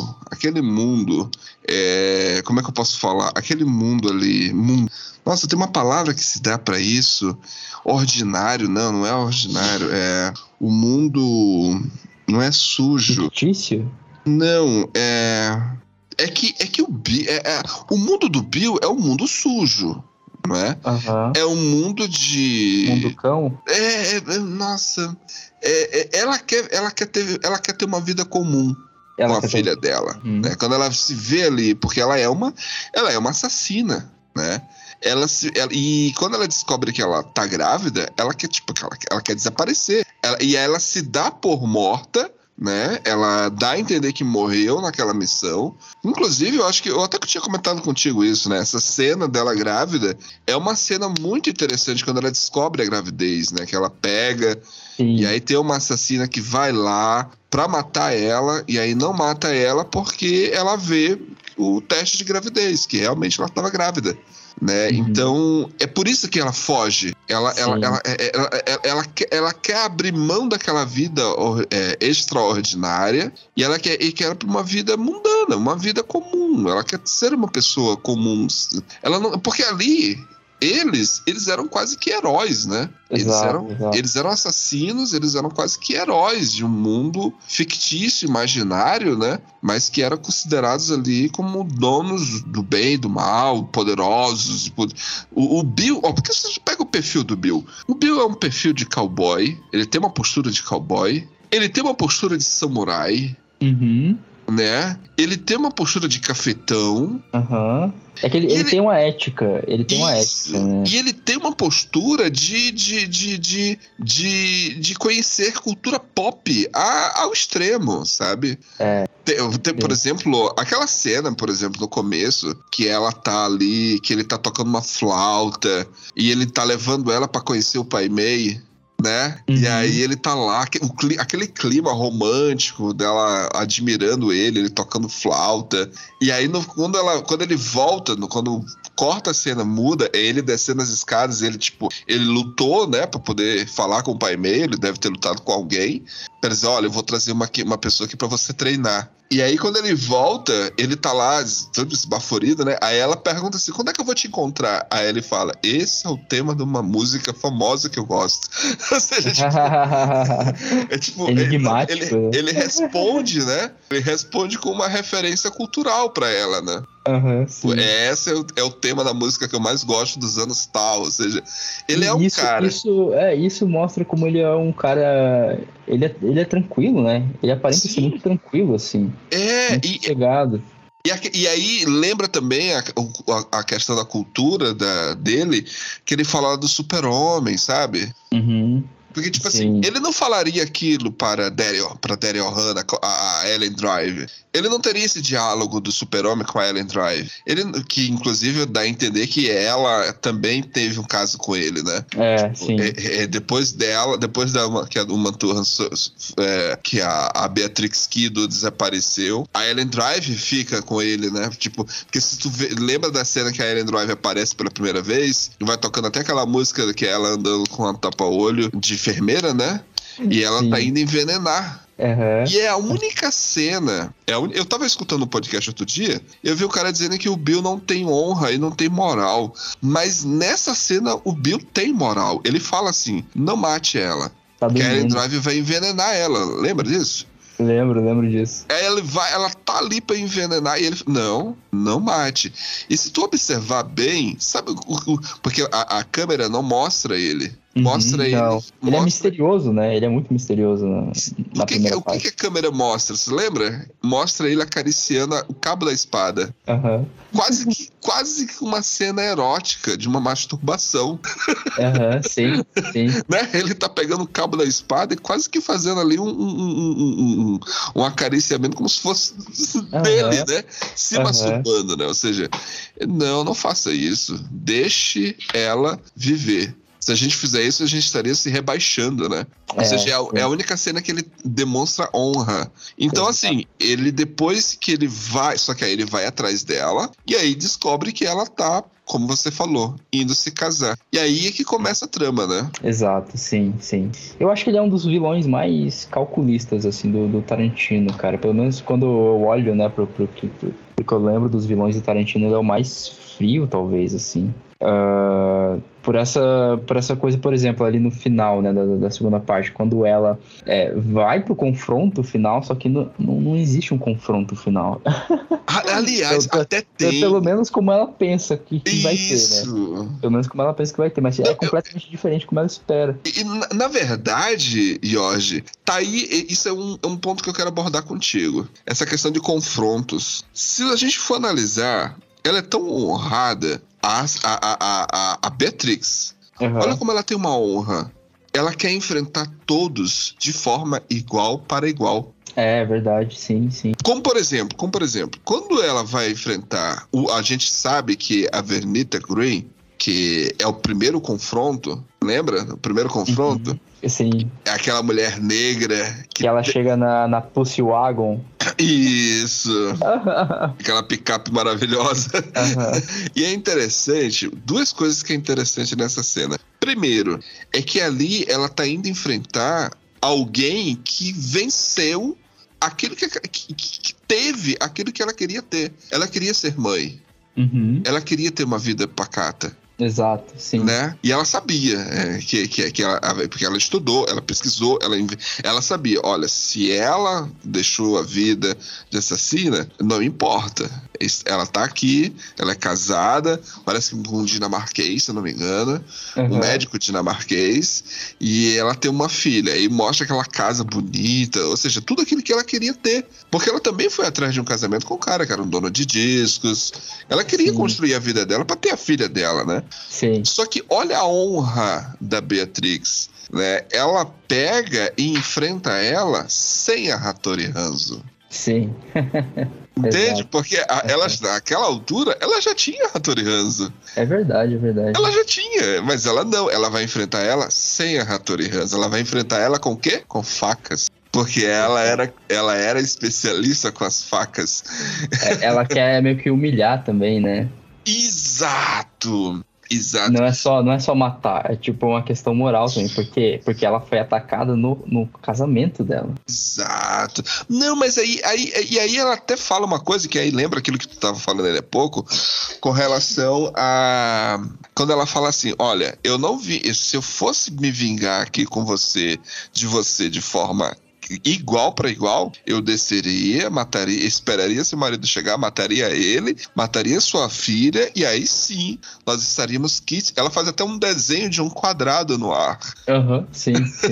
[SPEAKER 6] como é que eu posso falar? Aquele mundo ali, nossa, tem uma palavra que se dá pra isso, ordinário, não é ordinário, o mundo não é sujo.
[SPEAKER 7] Fictício?
[SPEAKER 6] Não, é que o mundo do Bill é um mundo sujo, não é?
[SPEAKER 7] Aham.
[SPEAKER 6] É um mundo de...
[SPEAKER 7] Mundo cão?
[SPEAKER 6] Nossa, ela quer ter uma vida comum
[SPEAKER 7] Ela
[SPEAKER 6] com a
[SPEAKER 7] quer ter-
[SPEAKER 6] filha dela, né? Quando ela se vê ali, porque ela é uma assassina, né? E quando ela descobre que ela tá grávida, ela quer desaparecer. E ela se dá por morta, né? Ela dá a entender que morreu naquela missão. Inclusive, eu até que tinha comentado contigo isso, né? Essa cena dela grávida é uma cena muito interessante quando ela descobre a gravidez, né? Que ela pega
[SPEAKER 7] Sim.
[SPEAKER 6] e aí tem uma assassina que vai lá pra matar ela, e aí não mata ela porque ela vê o teste de gravidez, que realmente ela estava grávida, né? Então, é por isso que ela foge. Ela quer abrir mão daquela vida extraordinária e ela quer ir para uma vida mundana, uma vida comum. Ela quer ser uma pessoa comum. Porque ali eles eram quase que heróis, né?
[SPEAKER 7] Exato.
[SPEAKER 6] Eles eram assassinos, eles eram quase que heróis de um mundo fictício, imaginário, né? Mas que eram considerados ali como donos do bem e do mal, poderosos. O Bill, porque você pega o perfil do Bill. O Bill é um perfil de cowboy, ele tem uma postura de cowboy, ele tem uma postura de samurai, né? Ele tem uma postura de cafetão.
[SPEAKER 7] É que ele tem uma ética. Ele tem uma
[SPEAKER 6] Isso.
[SPEAKER 7] ética, né?
[SPEAKER 6] E ele tem uma postura de conhecer cultura pop ao extremo, sabe? Por exemplo, aquela cena, por exemplo, no começo, que ela tá ali, que ele tá tocando uma flauta e ele tá levando ela pra conhecer o Pai Mei, né? E aí ele tá lá, aquele clima romântico dela admirando ele tocando flauta. E aí quando ele volta, quando corta a cena, muda, é ele descendo as escadas, ele lutou, né, pra poder falar com o Pai Mei, ele deve ter lutado com alguém, pra dizer, olha, eu vou trazer uma pessoa aqui pra você treinar. E aí quando ele volta, ele tá lá, todo esbaforido, né? Aí ela pergunta assim, quando é que eu vou te encontrar? Aí ele fala, esse é o tema de uma música famosa que eu gosto. Ou seja,
[SPEAKER 7] enigmático, né?
[SPEAKER 6] ele responde, né? Ele responde com uma referência cultural pra ela, né?
[SPEAKER 7] Sim.
[SPEAKER 6] Esse é o tema da música que eu mais gosto dos anos tal. Ou seja, ele é um cara...
[SPEAKER 7] Isso mostra como ele é um cara... Ele é tranquilo, né? Ele aparenta ser muito tranquilo, assim. Muito chegado.
[SPEAKER 6] E aí lembra também a questão da cultura dele, que ele fala do super-homem, sabe? Porque, tipo assim, ele não falaria aquilo para Daryl Hannah, a Ellen Drive. Ele não teria esse diálogo do super-homem com a Ellen Drive. Que, inclusive, dá a entender que ela também teve um caso com ele, né?
[SPEAKER 7] Sim.
[SPEAKER 6] Depois que a Uma Thurman, que a Beatrix Kiddo desapareceu, a Ellen Drive fica com ele, né? Tipo, porque se tu lembra da cena que a Ellen Drive aparece pela primeira vez, vai tocando até aquela música que ela andando com a tapa-olho de enfermeira, né? E ela tá indo envenenar. E é a única cena. Eu tava escutando um podcast outro dia, eu vi o cara dizendo que o Bill não tem honra e não tem moral. Mas nessa cena, o Bill tem moral. Ele fala assim: não mate ela. Que a Ellen Drive vai envenenar ela. Lembra disso?
[SPEAKER 7] Lembro disso.
[SPEAKER 6] Aí ela tá ali pra envenenar e ele... Não mate. E se tu observar bem, sabe... Porque a câmera não mostra ele. Mostra ele...
[SPEAKER 7] Ele é misterioso, né? Ele é muito misterioso na primeira parte.
[SPEAKER 6] O que a câmera mostra? Você lembra? Mostra ele acariciando o cabo da espada. Quase que uma cena erótica de uma masturbação.
[SPEAKER 7] Sim.
[SPEAKER 6] Né? Ele tá pegando o cabo da espada e quase que fazendo ali um acariciamento como se fosse dele, né? Se masturbando, né? Ou seja, não faça isso. Deixe ela viver. Se a gente fizer isso, a gente estaria se rebaixando, né? Ou seja, é a única cena que ele demonstra honra. Então, assim, ele depois que ele vai... Só que aí ele vai atrás dela e aí descobre que ela tá como você falou, indo se casar. E aí é que começa a trama, né?
[SPEAKER 7] Exato, sim. Eu acho que ele é um dos vilões mais calculistas, assim, do Tarantino, cara. Pelo menos quando eu olho, né, pro que eu lembro dos vilões do Tarantino, ele é o mais frio, talvez, assim. Por essa coisa, por exemplo, ali no final, né, da segunda parte, quando ela vai pro confronto final, só que não existe um confronto final.
[SPEAKER 6] Aliás, até tem.
[SPEAKER 7] Pelo menos como ela pensa que vai ter, né? Pelo menos como ela pensa que vai ter, mas é completamente diferente como ela espera.
[SPEAKER 6] E na verdade, Jorge, tá aí, isso é um ponto que eu quero abordar contigo. Essa questão de confrontos. Se a gente for analisar, ela é tão honrada, a Beatrix.
[SPEAKER 7] Uhum.
[SPEAKER 6] Olha como ela tem uma honra. Ela quer enfrentar todos de forma igual para igual.
[SPEAKER 7] É verdade, sim.
[SPEAKER 6] Como por exemplo, quando ela vai enfrentar, a gente sabe que a Vernita Grey, que é o primeiro confronto, lembra? O primeiro confronto?
[SPEAKER 7] Uhum. Sim.
[SPEAKER 6] É aquela mulher negra
[SPEAKER 7] que ela chega na Pussy Wagon.
[SPEAKER 6] Isso. Aquela picape maravilhosa.
[SPEAKER 7] Uhum.
[SPEAKER 6] E é interessante, duas coisas que é interessante nessa cena. Primeiro, é que ali ela tá indo enfrentar alguém que venceu aquilo que teve aquilo que ela queria ter. Ela queria ser mãe.
[SPEAKER 7] Uhum.
[SPEAKER 6] Ela queria ter uma vida pacata.
[SPEAKER 7] Exato, sim.
[SPEAKER 6] Né? E ela sabia que ela, porque ela estudou, ela pesquisou, ela sabia, olha, se ela deixou a vida de assassina, não importa. Ela tá aqui, ela é casada, parece com um dinamarquês, se eu não me engano, um médico dinamarquês, e ela tem uma filha, e mostra aquela casa bonita, ou seja, tudo aquilo que ela queria ter. Porque ela também foi atrás de um casamento com um cara que era um dono de discos. Ela queria construir a vida dela para ter a filha dela, né?
[SPEAKER 7] Sim.
[SPEAKER 6] Só que olha a honra da Beatrix, né? Ela pega e enfrenta ela sem a Hattori Hanzo.
[SPEAKER 7] Sim.
[SPEAKER 6] Entende?
[SPEAKER 7] Exato.
[SPEAKER 6] Porque ela, naquela altura, ela já tinha Hattori Hanzo.
[SPEAKER 7] É verdade.
[SPEAKER 6] Ela já tinha, mas ela não. Ela vai enfrentar ela sem a Hattori Hanzo. Ela vai enfrentar ela com o quê? Com facas. Porque ela era especialista com as facas.
[SPEAKER 7] Ela quer meio que humilhar também, né?
[SPEAKER 6] Exato.
[SPEAKER 7] Não é só matar, é tipo uma questão moral também, porque ela foi atacada no casamento dela.
[SPEAKER 6] Exato. Não, mas aí ela até fala uma coisa que aí lembra aquilo que tu estava falando ali há pouco, com relação a... Quando ela fala assim, olha, eu não vi... Se eu fosse me vingar aqui com você de forma... igual para igual, eu desceria, mataria, esperaria seu marido chegar, mataria ele, mataria sua filha, e aí sim, nós estaríamos kits.Ela faz até um desenho de um quadrado no ar.
[SPEAKER 7] Sim.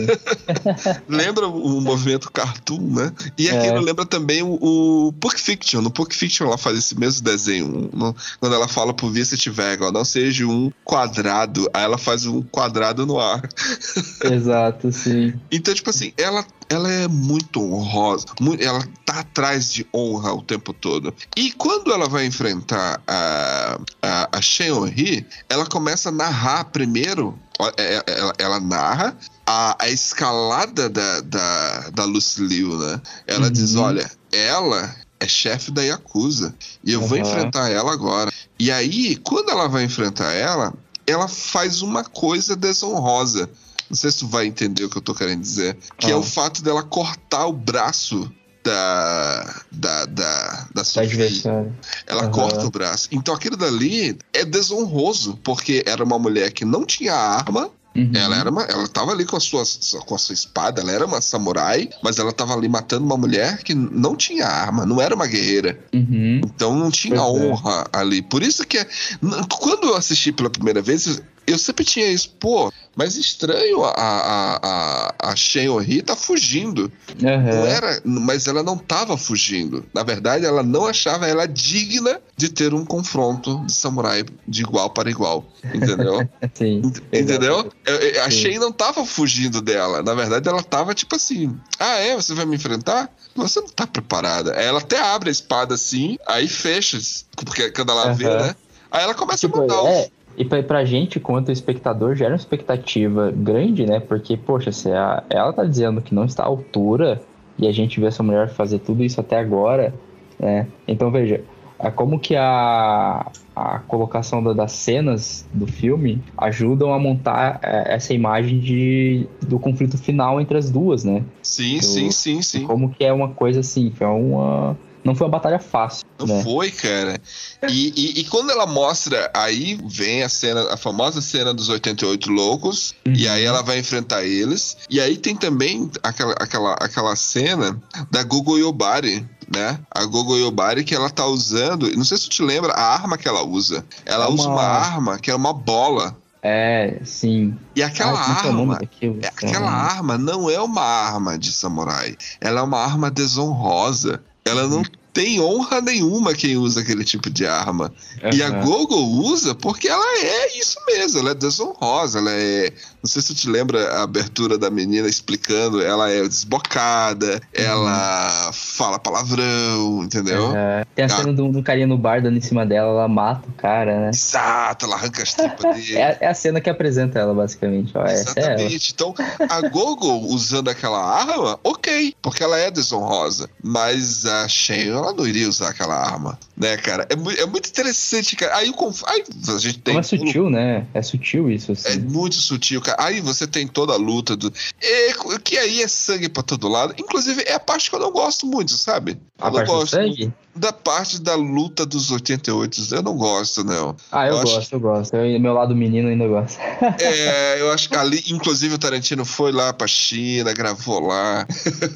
[SPEAKER 6] Lembra o movimento cartoon, né? E aquilo lembra também o Pulp Fiction. No Pulp Fiction ela faz esse mesmo desenho. Quando ela fala pro Vincent Vega, não seja um quadrado, aí ela faz um quadrado no ar.
[SPEAKER 7] Exato, sim.
[SPEAKER 6] Então, tipo assim, ela é muito honrosa, ela tá atrás de honra o tempo todo. E quando ela vai enfrentar a Cheon-hee, ela começa a narrar primeiro, ela narra a escalada da Lucy Liu, né? Ela diz, olha, ela é chefe da Yakuza, e eu vou enfrentar ela agora. E aí, quando ela vai enfrentar ela faz uma coisa desonrosa. Não sei se tu vai entender o que eu tô querendo dizer. Que é o fato dela cortar o braço da Sophie. Ela corta o braço. Então aquilo dali é desonroso, porque era uma mulher que não tinha arma. Ela tava ali com a sua espada, ela era uma samurai, mas ela tava ali matando uma mulher que não tinha arma, não era uma guerreira. Então não tinha honra ali. Por isso que quando eu assisti pela primeira vez, eu sempre tinha isso, mas estranho, a Cheon-hee tá fugindo. Não era, mas ela não tava fugindo. Na verdade, ela não achava ela digna de ter um confronto de samurai de igual para igual. Entendeu?
[SPEAKER 7] Sim.
[SPEAKER 6] Entendeu? A Cheon não tava fugindo dela. Na verdade, ela tava tipo assim: você vai me enfrentar? Você não tá preparada. Aí ela até abre a espada assim, aí fecha, porque quando ela vê, né? Aí ela começa a mandar
[SPEAKER 7] E pra gente, quanto espectador, gera uma expectativa grande, né? Porque, poxa, se ela tá dizendo que não está à altura e a gente vê essa mulher fazer tudo isso até agora, né? Então, veja, como que a a colocação das cenas do filme ajudam a montar essa imagem do conflito final entre as duas, né?
[SPEAKER 6] Sim.
[SPEAKER 7] Como que é uma coisa assim, não foi uma batalha fácil.
[SPEAKER 6] Não
[SPEAKER 7] né?
[SPEAKER 6] foi, cara. E quando ela mostra, aí vem a famosa cena dos 88 loucos, e aí ela vai enfrentar eles. E aí tem também aquela cena da Gogo Yubari, né? A Gogo Yubari que ela tá usando, não sei se tu te lembra, a arma que ela usa. Ela usa uma arma que é uma bola.
[SPEAKER 7] Sim.
[SPEAKER 6] E aquela arma não é uma arma de samurai. Ela é uma arma desonrosa. Ela não tem honra nenhuma quem usa aquele tipo de arma. E a Gogo usa porque ela é isso mesmo, ela é desonrosa, ela é... Não sei se tu te lembra a abertura da menina explicando, ela é desbocada, ela fala palavrão, entendeu?
[SPEAKER 7] Tem a cena do carinha no bar dando em cima dela, ela mata o cara, né?
[SPEAKER 6] Exato, ela arranca as tripas dele.
[SPEAKER 7] É a cena que apresenta ela, basicamente.
[SPEAKER 6] Exatamente. Então, a Gogo usando aquela arma, ok, porque ela é desonrosa. Mas a Shen, ela não iria usar aquela arma, né, cara? É muito interessante, cara. Aí a gente tem...
[SPEAKER 7] Como é sutil, né? É sutil isso, assim.
[SPEAKER 6] É muito sutil, cara. Aí você tem toda a luta que aí é sangue pra todo lado. Inclusive, é a parte que eu não gosto muito, sabe?
[SPEAKER 7] A parte do sangue?
[SPEAKER 6] Da parte da luta dos 88, eu não gosto, não.
[SPEAKER 7] Eu gosto. Meu lado menino ainda gosta.
[SPEAKER 6] Eu acho que ali, inclusive, o Tarantino foi lá pra China, gravou lá.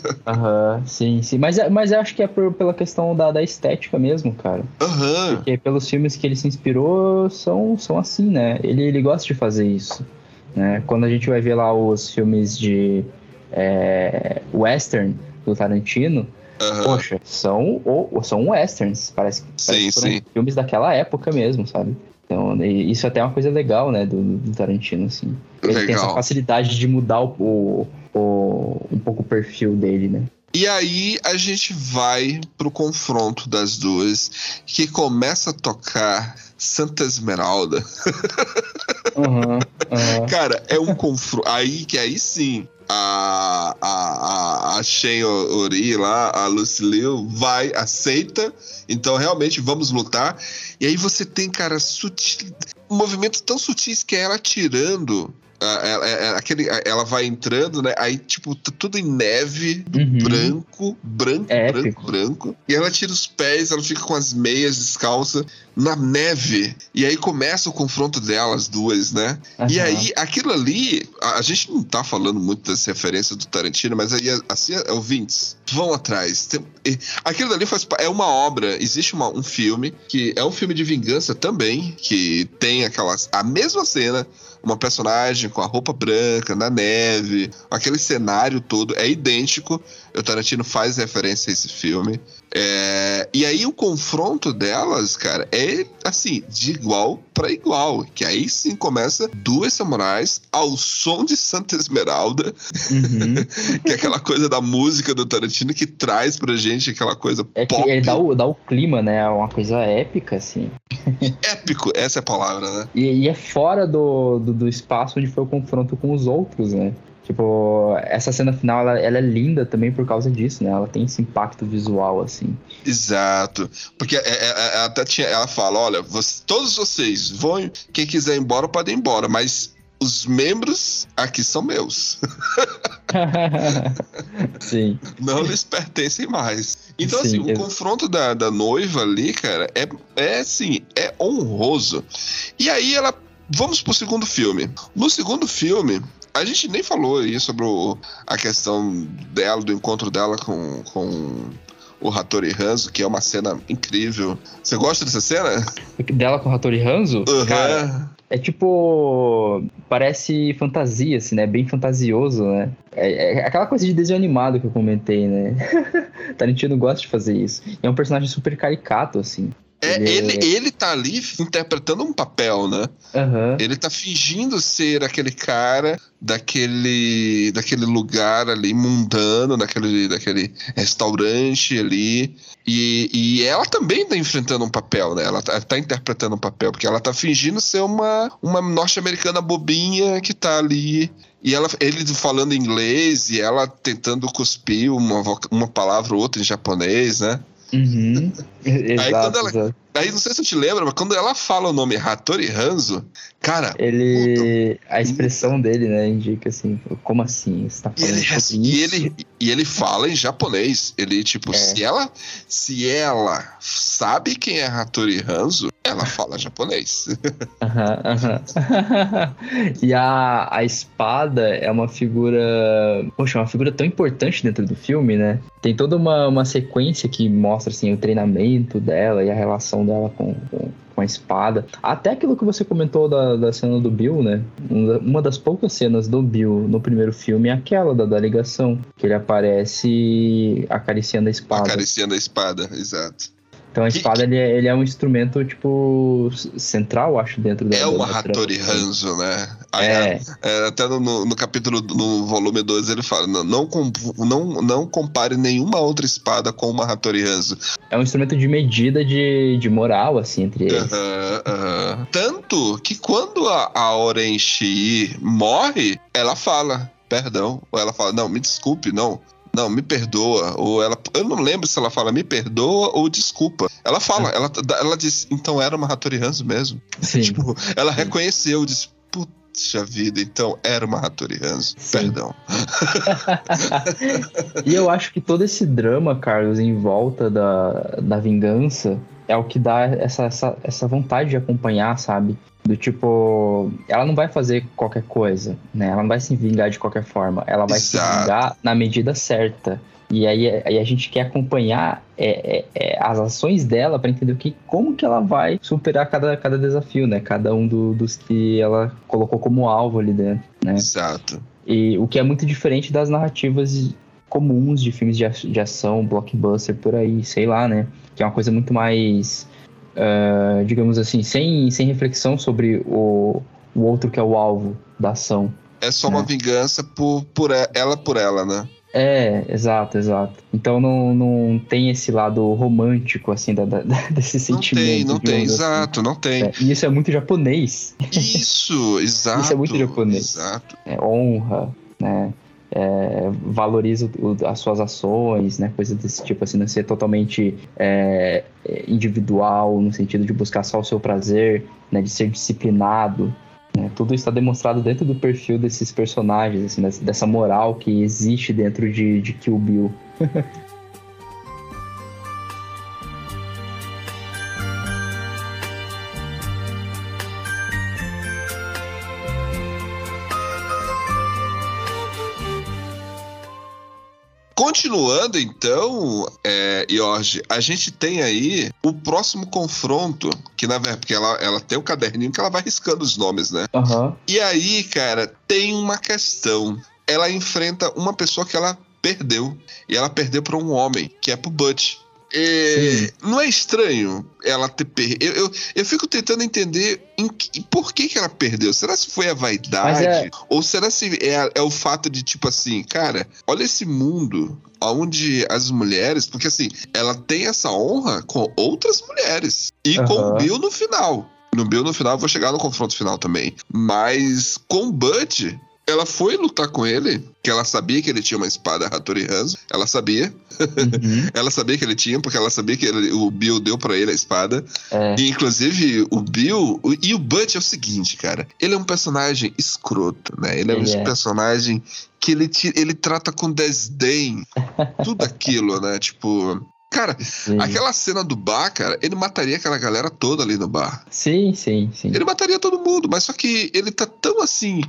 [SPEAKER 7] Sim. Mas eu acho que é pela questão da estética mesmo, cara. Porque pelos filmes que ele se inspirou, são assim, né? Ele gosta de fazer isso. Né? Quando a gente vai ver lá os filmes de western do Tarantino, poxa, são westerns, parece que foram filmes daquela época mesmo, sabe? Então, isso até é uma coisa legal, né, do Tarantino, assim. Ele tem essa facilidade de mudar um pouco o perfil dele, né?
[SPEAKER 6] E aí a gente vai pro confronto das duas, que começa a tocar Santa Esmeralda. Cara, é um confronto. Aí sim, a Shen Ori lá, a Lucy Liu, aceita. Então, realmente, vamos lutar. E aí você tem, cara, movimentos tão sutis que é ela atirando. Ela vai entrando, né? Aí, tipo, tudo em neve, branco. E ela tira os pés, ela fica com as meias descalças na neve. E aí começa o confronto delas duas, né? E aí, aquilo ali, a gente não tá falando muito das referências do Tarantino, mas aí, assim, ouvintes, vão atrás. Aquilo ali é uma obra, existe um filme, que é um filme de vingança também, que tem a mesma cena, uma personagem com a roupa branca, na neve, aquele cenário todo é idêntico. O Tarantino faz referência a esse filme. E aí o confronto delas, cara, é assim, de igual para igual. Que aí sim começa duas samurais ao som de Santa Esmeralda, que é aquela coisa da música do Tarantino que traz pra gente aquela coisa pop.
[SPEAKER 7] Que ele dá o clima, né? Uma coisa épica, assim.
[SPEAKER 6] Épico, essa é a palavra, né?
[SPEAKER 7] E é fora do espaço onde foi o confronto com os outros, né? Tipo, essa cena final, ela é linda também por causa disso, né? Ela tem esse impacto visual, assim.
[SPEAKER 6] Exato. Porque ela fala, olha, todos vocês vão, quem quiser ir embora, pode ir embora, mas os membros aqui são meus.
[SPEAKER 7] Sim.
[SPEAKER 6] Não lhes pertencem mais. Então, sim, assim, o confronto da noiva ali, cara, é honroso. E aí vamos pro segundo filme. No segundo filme, a gente nem falou aí sobre a questão dela, do encontro dela com o Hattori Hanzo, que é uma cena incrível. Você gosta dessa cena?
[SPEAKER 7] Dela com o Hattori Hanzo? Cara, é tipo... Parece fantasia, assim, né? Bem fantasioso, né? É aquela coisa de desenho animado que eu comentei, né? Tarantino gosta de fazer isso. É um personagem super caricato, assim.
[SPEAKER 6] Ele tá ali interpretando um papel, né? Ele tá fingindo ser aquele cara daquele lugar ali mundano, daquele restaurante ali. E ela também tá enfrentando um papel, né? Ela tá interpretando um papel, porque ela tá fingindo ser uma norte-americana bobinha que tá ali. E ele falando inglês e ela tentando cuspir uma palavra ou outra em japonês, né?
[SPEAKER 7] Uhum.
[SPEAKER 6] Aí quando
[SPEAKER 7] Exato,
[SPEAKER 6] ela.
[SPEAKER 7] exato.
[SPEAKER 6] Aí não sei se tu te lembra, mas quando ela fala o nome Hattori Hanzo, cara.
[SPEAKER 7] A expressão dele, né, indica assim, como assim? Você tá
[SPEAKER 6] E ele,
[SPEAKER 7] falando sobre isso?
[SPEAKER 6] e ele fala em japonês. Ele, tipo, se ela sabe quem é Hattori Hanzo, ela fala japonês.
[SPEAKER 7] Aham, aham. E a espada é uma figura. Poxa, uma figura tão importante dentro do filme, né? Tem toda uma sequência que mostra assim, o treinamento dela e a relação dela com a espada. Até aquilo que você comentou da cena do Bill, né? Uma das poucas cenas do Bill no primeiro filme é aquela da ligação, que ele aparece acariciando a espada.
[SPEAKER 6] Acariciando a espada, exato.
[SPEAKER 7] Então a espada ele é um instrumento, tipo, central, acho, dentro da...
[SPEAKER 6] É uma Hattori Hanzo, né? Aí, até no capítulo, no volume 2, ele fala, não compare nenhuma outra espada com uma Hattori Hanzo.
[SPEAKER 7] É um instrumento de medida de moral, assim, entre eles.
[SPEAKER 6] Tanto que quando a Oren Shii morre, ela fala, perdão. Ou ela fala, não, me desculpe, não, me perdoa. Ou eu não lembro se ela fala me perdoa ou desculpa. Ela fala, ela diz, então era uma Hattori Hanzo mesmo.
[SPEAKER 7] Sim.
[SPEAKER 6] Tipo, ela reconheceu, disse, puxa vida, então era uma Hattori Hanzo. Sim. Perdão.
[SPEAKER 7] E eu acho que todo esse drama, Carlos, em volta da vingança é o que dá essa vontade de acompanhar, sabe? Do tipo, ela não vai fazer qualquer coisa, né? Ela não vai se vingar de qualquer forma. Ela vai se vingar na medida certa. E aí a gente quer acompanhar as ações dela para entender como que ela vai superar cada desafio, né? Cada um dos que ela colocou como alvo ali dentro, né?
[SPEAKER 6] Exato.
[SPEAKER 7] E o que é muito diferente das narrativas comuns de filmes de ação, blockbuster, por aí, sei lá, né? Que é uma coisa muito mais... digamos assim, sem reflexão sobre o outro que é o alvo da ação.
[SPEAKER 6] É só uma vingança por ela, né?
[SPEAKER 7] Exato. Então não tem esse lado romântico, assim, desse sentimento.
[SPEAKER 6] Não tem,
[SPEAKER 7] assim.
[SPEAKER 6] exato, não tem.
[SPEAKER 7] E isso é muito japonês.
[SPEAKER 6] Isso, exato.
[SPEAKER 7] Isso é muito japonês.
[SPEAKER 6] Exato.
[SPEAKER 7] Honra, né? Valoriza as suas ações, né? Coisa desse tipo, assim, não ser totalmente individual, no sentido de buscar só o seu prazer, né? De ser disciplinado, né? Tudo isso está demonstrado dentro do perfil desses personagens, assim, dessa moral que existe dentro de Kill Bill.
[SPEAKER 6] Continuando, então, Jorge, a gente tem aí o próximo confronto, que na verdade, porque ela tem um caderninho que ela vai riscando os nomes, né?
[SPEAKER 7] Uhum.
[SPEAKER 6] E aí, cara, tem uma questão. Ela enfrenta uma pessoa que ela perdeu, e ela perdeu para um homem, que é pro Butch. Não é estranho ela ter perdido? Eu fico tentando entender por que ela perdeu. Será se foi a vaidade? Ou será se é o fato de, tipo assim, cara, olha esse mundo onde as mulheres... Porque assim, ela tem essa honra com outras mulheres. E com o Bill no final. No Bill no final, eu vou chegar no confronto final também. Mas com o Butch... Ela foi lutar com ele, que ela sabia que ele tinha uma espada Hattori Hanzo. Ela sabia. Uhum. Ela sabia que ele tinha, porque ela sabia que o Bill deu pra ele a espada. E, inclusive, o Bill... E o Butch é o seguinte, cara. Ele é um personagem escroto, né? Ele é um personagem que ele trata com desdém tudo aquilo, né? Tipo... Cara, aquela cena do bar, cara, ele mataria aquela galera toda ali no bar.
[SPEAKER 7] Sim.
[SPEAKER 6] Ele mataria todo mundo, mas só que ele tá tão assim,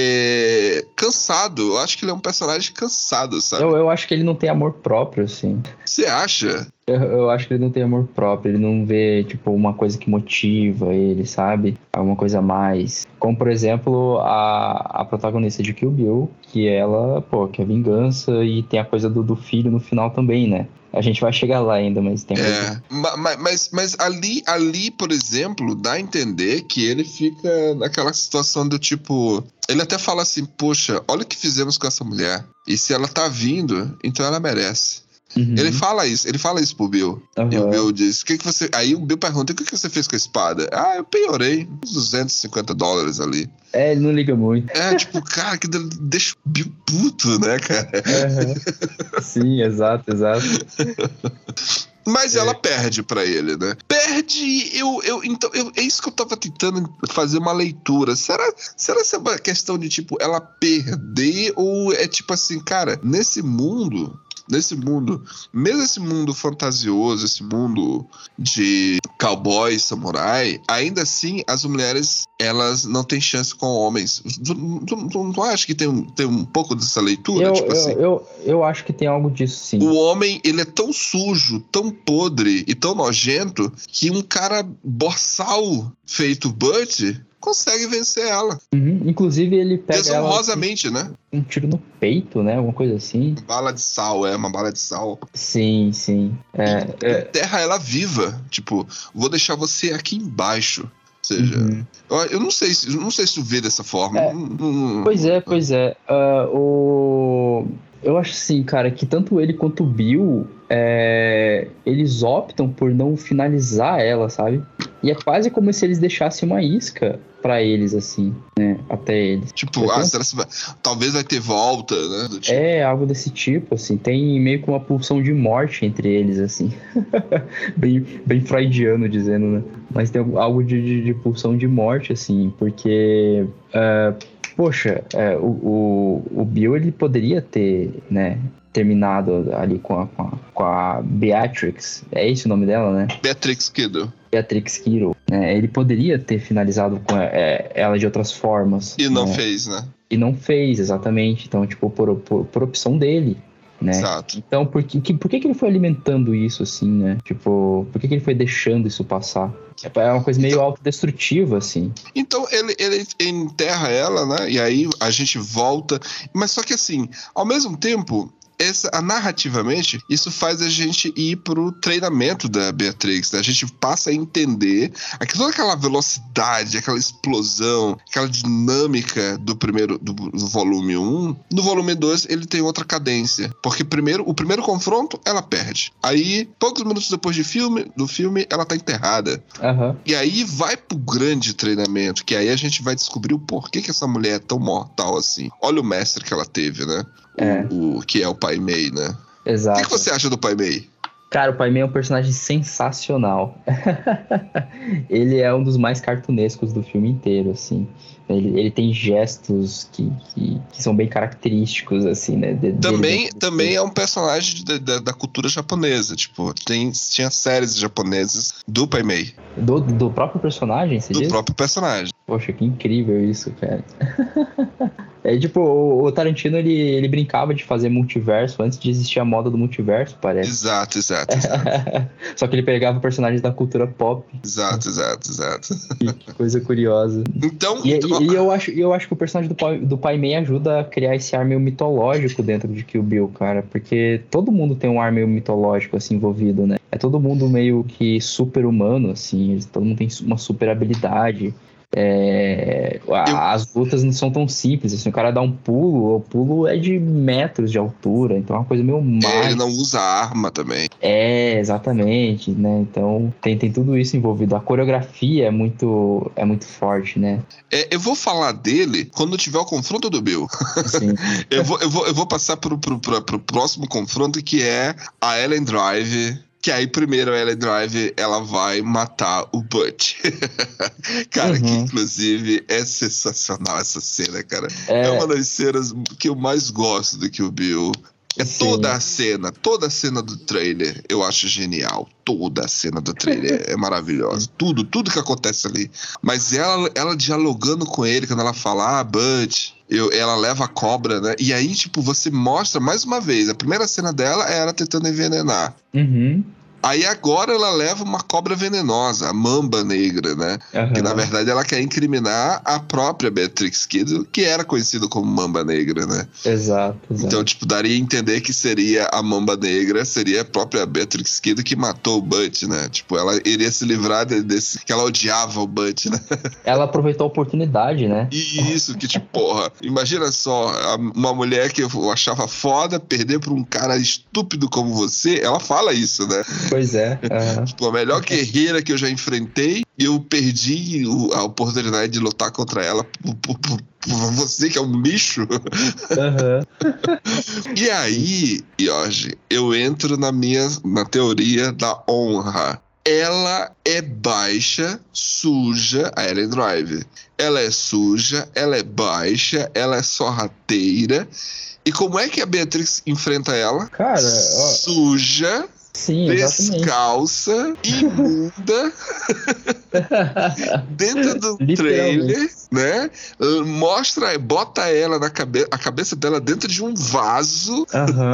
[SPEAKER 6] cansado. Eu acho que ele é um personagem cansado, sabe?
[SPEAKER 7] Eu acho que ele não tem amor próprio, assim.
[SPEAKER 6] Você acha?
[SPEAKER 7] Eu acho que ele não tem amor próprio, ele não vê, tipo, uma coisa que motiva ele, sabe? Alguma coisa a mais. Como, por exemplo, a protagonista de Kill Bill, que ela, que é vingança e tem a coisa do filho no final também, né? A gente vai chegar lá ainda, mas tem coisa...
[SPEAKER 6] Mas ali, por exemplo, dá a entender que ele fica naquela situação do tipo... Ele até fala assim, poxa, olha o que fizemos com essa mulher. E se ela tá vindo, então ela merece. Uhum. Ele fala isso pro Bill. Uhum. E o Bill diz, que você... Aí o Bill pergunta, o que você fez com a espada? Eu penhorei uns $250 ali.
[SPEAKER 7] Ele não liga muito.
[SPEAKER 6] Tipo, cara, que deixa o Bill puto, né, cara?
[SPEAKER 7] Uhum. Sim, exato.
[SPEAKER 6] Mas ela perde pra ele, né? Perde, então, é isso que eu tava tentando fazer uma leitura. Será que é uma questão de, tipo, ela perder ou é tipo assim, cara, nesse mundo, mesmo esse mundo fantasioso, esse mundo de cowboy, samurai, ainda assim as mulheres, elas não têm chance com homens. Tu não acha que tem um pouco dessa leitura?
[SPEAKER 7] Eu acho que tem algo disso, sim.
[SPEAKER 6] O homem, ele é tão sujo, tão podre e tão nojento que um cara boçal feito Butch consegue vencer ela.
[SPEAKER 7] Inclusive, ele pega
[SPEAKER 6] desonrosamente,
[SPEAKER 7] ela,
[SPEAKER 6] né?
[SPEAKER 7] Um tiro no peito, né? Alguma coisa assim.
[SPEAKER 6] Uma bala de sal.
[SPEAKER 7] Sim.
[SPEAKER 6] Enterra ela viva. Tipo, vou deixar você aqui embaixo. Ou seja, eu não sei se tu vê dessa forma.
[SPEAKER 7] Pois é. Eu acho assim, cara, que tanto ele quanto o Bill, eles optam por não finalizar ela, sabe? E é quase como se eles deixassem uma isca pra eles, assim, né? Até eles.
[SPEAKER 6] Tipo, talvez vai ter volta, né?
[SPEAKER 7] Tipo. Algo desse tipo, assim. Tem meio que uma pulsão de morte entre eles, assim. bem freudiano dizendo, né? Mas tem algo de pulsão de morte, assim, porque... Poxa, o Bill, ele poderia ter, né, terminado ali com a Beatrix. É esse o nome dela, né?
[SPEAKER 6] Beatrix Kiddo.
[SPEAKER 7] Né? Ele poderia ter finalizado com ela de outras formas.
[SPEAKER 6] E não fez, né?
[SPEAKER 7] E não fez, exatamente. Então, tipo, por opção dele, né?
[SPEAKER 6] Exato.
[SPEAKER 7] Então, por que ele foi alimentando isso, assim, né? Tipo, por que ele foi deixando isso passar? É uma coisa meio autodestrutiva, assim.
[SPEAKER 6] Então, ele enterra ela, né? E aí a gente volta. Mas só que, assim, ao mesmo tempo... narrativamente, isso faz a gente ir pro treinamento da Beatrix, né? A gente passa a entender toda aquela velocidade, aquela explosão, aquela dinâmica do volume 1. No volume 2, ele tem outra cadência. Porque o primeiro confronto, ela perde. Aí, poucos minutos depois do filme, ela tá enterrada. E aí vai pro grande treinamento, que aí a gente vai descobrir o porquê que essa mulher é tão mortal assim. Olha o mestre que ela teve, né? O que é o Pai Mei, né?
[SPEAKER 7] Exato.
[SPEAKER 6] O que você acha do Pai Mei?
[SPEAKER 7] Cara, o Pai Mei é um personagem sensacional. Ele é um dos mais cartunescos do filme inteiro, assim. Ele tem gestos que são bem característicos, assim, né?
[SPEAKER 6] Também é um personagem da cultura japonesa. Tipo, tinha séries japonesas do Pai Mei.
[SPEAKER 7] Do próprio personagem, você diz?
[SPEAKER 6] Do próprio personagem.
[SPEAKER 7] Poxa, que incrível isso, cara. Tipo, o Tarantino, ele brincava de fazer multiverso antes de existir a moda do multiverso, parece.
[SPEAKER 6] Exato.
[SPEAKER 7] Só que ele pegava personagens da cultura pop.
[SPEAKER 6] Exato.
[SPEAKER 7] Que coisa curiosa. E eu acho que o personagem do Pai Mei ajuda a criar esse ar meio mitológico dentro de Kill Bill, cara. Porque todo mundo tem um ar meio mitológico, assim, envolvido, né? É todo mundo meio que super-humano, assim. Todo mundo tem uma super habilidade. As lutas não são tão simples, assim, o cara dá um pulo, o pulo é de metros de altura, então é uma coisa meio mágica.
[SPEAKER 6] Ele não usa arma também.
[SPEAKER 7] Exatamente, né? Então tem tudo isso envolvido. A coreografia é muito forte, né?
[SPEAKER 6] Eu vou falar dele quando tiver o confronto do Bill.
[SPEAKER 7] Sim.
[SPEAKER 6] eu vou passar pro próximo confronto, que é a Ellen Drive. Que aí, primeiro, a Ellen Drive, ela vai matar o Butch. Cara, que inclusive é sensacional essa cena, cara. É uma das cenas que eu mais gosto do Kill Bill. Toda a cena do trailer eu acho genial. Toda a cena do trailer é maravilhosa. Tudo que acontece ali. Mas ela dialogando com ele, quando ela fala, Butch... ela leva a cobra, né? E aí, tipo, você mostra mais uma vez. A primeira cena dela é ela tentando envenenar. Aí agora ela leva uma cobra venenosa, a mamba negra, né? Que na verdade ela quer incriminar a própria Beatrix Kiddo, que era conhecida como mamba negra, né?
[SPEAKER 7] Exato.
[SPEAKER 6] Então, tipo, daria a entender que seria a mamba negra, seria a própria Beatrix Kiddo que matou o Butch, né? Tipo, ela iria se livrar desse... que ela odiava o Butch, né?
[SPEAKER 7] Ela aproveitou a oportunidade, né?
[SPEAKER 6] E isso, que tipo, porra, imagina só, uma mulher que eu achava foda perder pra um cara estúpido como você, ela fala isso, né?
[SPEAKER 7] Pois é.
[SPEAKER 6] Tipo, a melhor guerreira que eu já enfrentei, e eu perdi a oportunidade de lutar contra ela por você, que é um lixo. E aí, Jorge, eu entro na teoria da honra. Ela é baixa, suja, a Ellen Drive. Ela é suja, ela é baixa, ela é sorrateira. E como é que a Beatrix enfrenta ela?
[SPEAKER 7] Cara,
[SPEAKER 6] suja,
[SPEAKER 7] sim,
[SPEAKER 6] descalça, imunda, dentro do trailer, né? Mostra, bota ela a cabeça dela dentro de um vaso,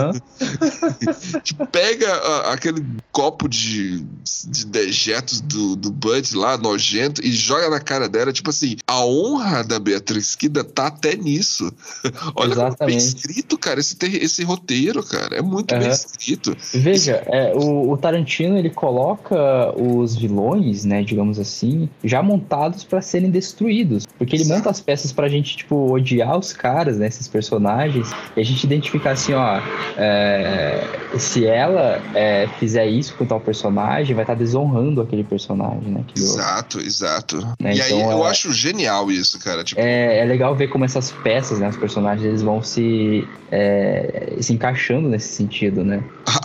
[SPEAKER 6] pega aquele copo de dejetos do Bud lá, nojento, e joga na cara dela, tipo assim, a honra da Beatrix Kidda tá até nisso. Olha como é bem escrito, cara, esse roteiro, cara, é muito bem escrito.
[SPEAKER 7] Veja, o Tarantino, ele coloca os vilões, né, digamos assim, já montados pra serem destruídos, porque ele monta as peças pra gente, tipo, odiar os caras, né, esses personagens, e a gente identificar assim, ó, se ela fizer isso com tal personagem, vai estar desonrando aquele personagem, né?
[SPEAKER 6] Exato.
[SPEAKER 7] Né?
[SPEAKER 6] E
[SPEAKER 7] então,
[SPEAKER 6] aí eu acho genial isso, cara. Tipo...
[SPEAKER 7] É legal ver como essas peças, né, os personagens, eles vão se encaixando nesse sentido, né?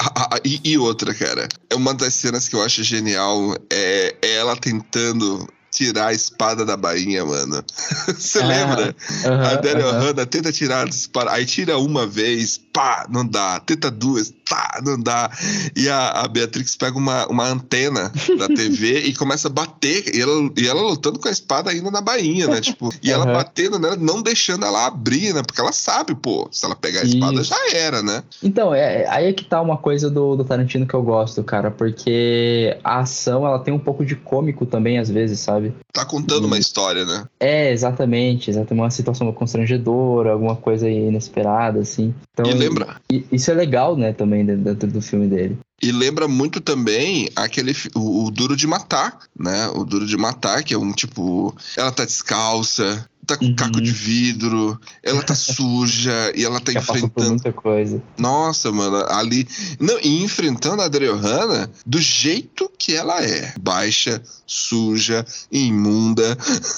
[SPEAKER 6] E outra, cara, é uma das cenas que eu acho genial, é ela tentando tirar a espada da bainha, mano. Você lembra? A Daryl Hannah tenta tirar a espada, aí tira uma vez, pá, não dá. Tenta duas, pá, não dá. E a Beatrix pega uma antena da TV e começa a bater, e ela lutando com a espada ainda na bainha, né? Tipo, e ela batendo nela, não deixando ela abrir, né? Porque ela sabe, pô, se ela pegar a espada, já era, né?
[SPEAKER 7] Então, aí é que tá uma coisa do Tarantino que eu gosto, cara, porque a ação, ela tem um pouco de cômico também, às vezes, sabe?
[SPEAKER 6] Tá contando uma história, né?
[SPEAKER 7] Exatamente, uma situação constrangedora, alguma coisa inesperada, assim. Então,
[SPEAKER 6] e lembra...
[SPEAKER 7] Isso é legal, né, também, dentro do filme dele.
[SPEAKER 6] E lembra muito também o Duro de Matar, né? O Duro de Matar, que é um tipo... Ela tá descalça, tá com caco de vidro, ela tá suja, e ela tá enfrentando...
[SPEAKER 7] Por muita coisa.
[SPEAKER 6] Nossa, mano, ali... Não, e enfrentando a Daryl Hannah do jeito que ela é. Baixa, suja, imunda.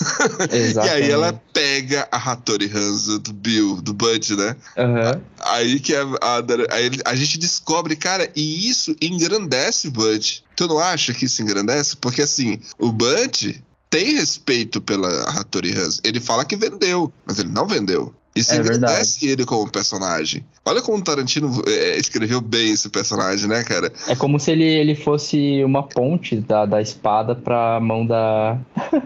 [SPEAKER 6] E aí ela pega a Hattori Hanzo do Bud, né? Aí que aí a gente descobre, cara, e isso engrandece o Bud. Tu não acha que isso engrandece? Porque assim, o Bud tem respeito pela Hattori Hanzo. Ele fala que vendeu, mas ele não vendeu. Isso engrandece ele como personagem. Olha como o Tarantino escreveu bem esse personagem, né, cara? É
[SPEAKER 7] como se ele fosse uma ponte da espada pra mão da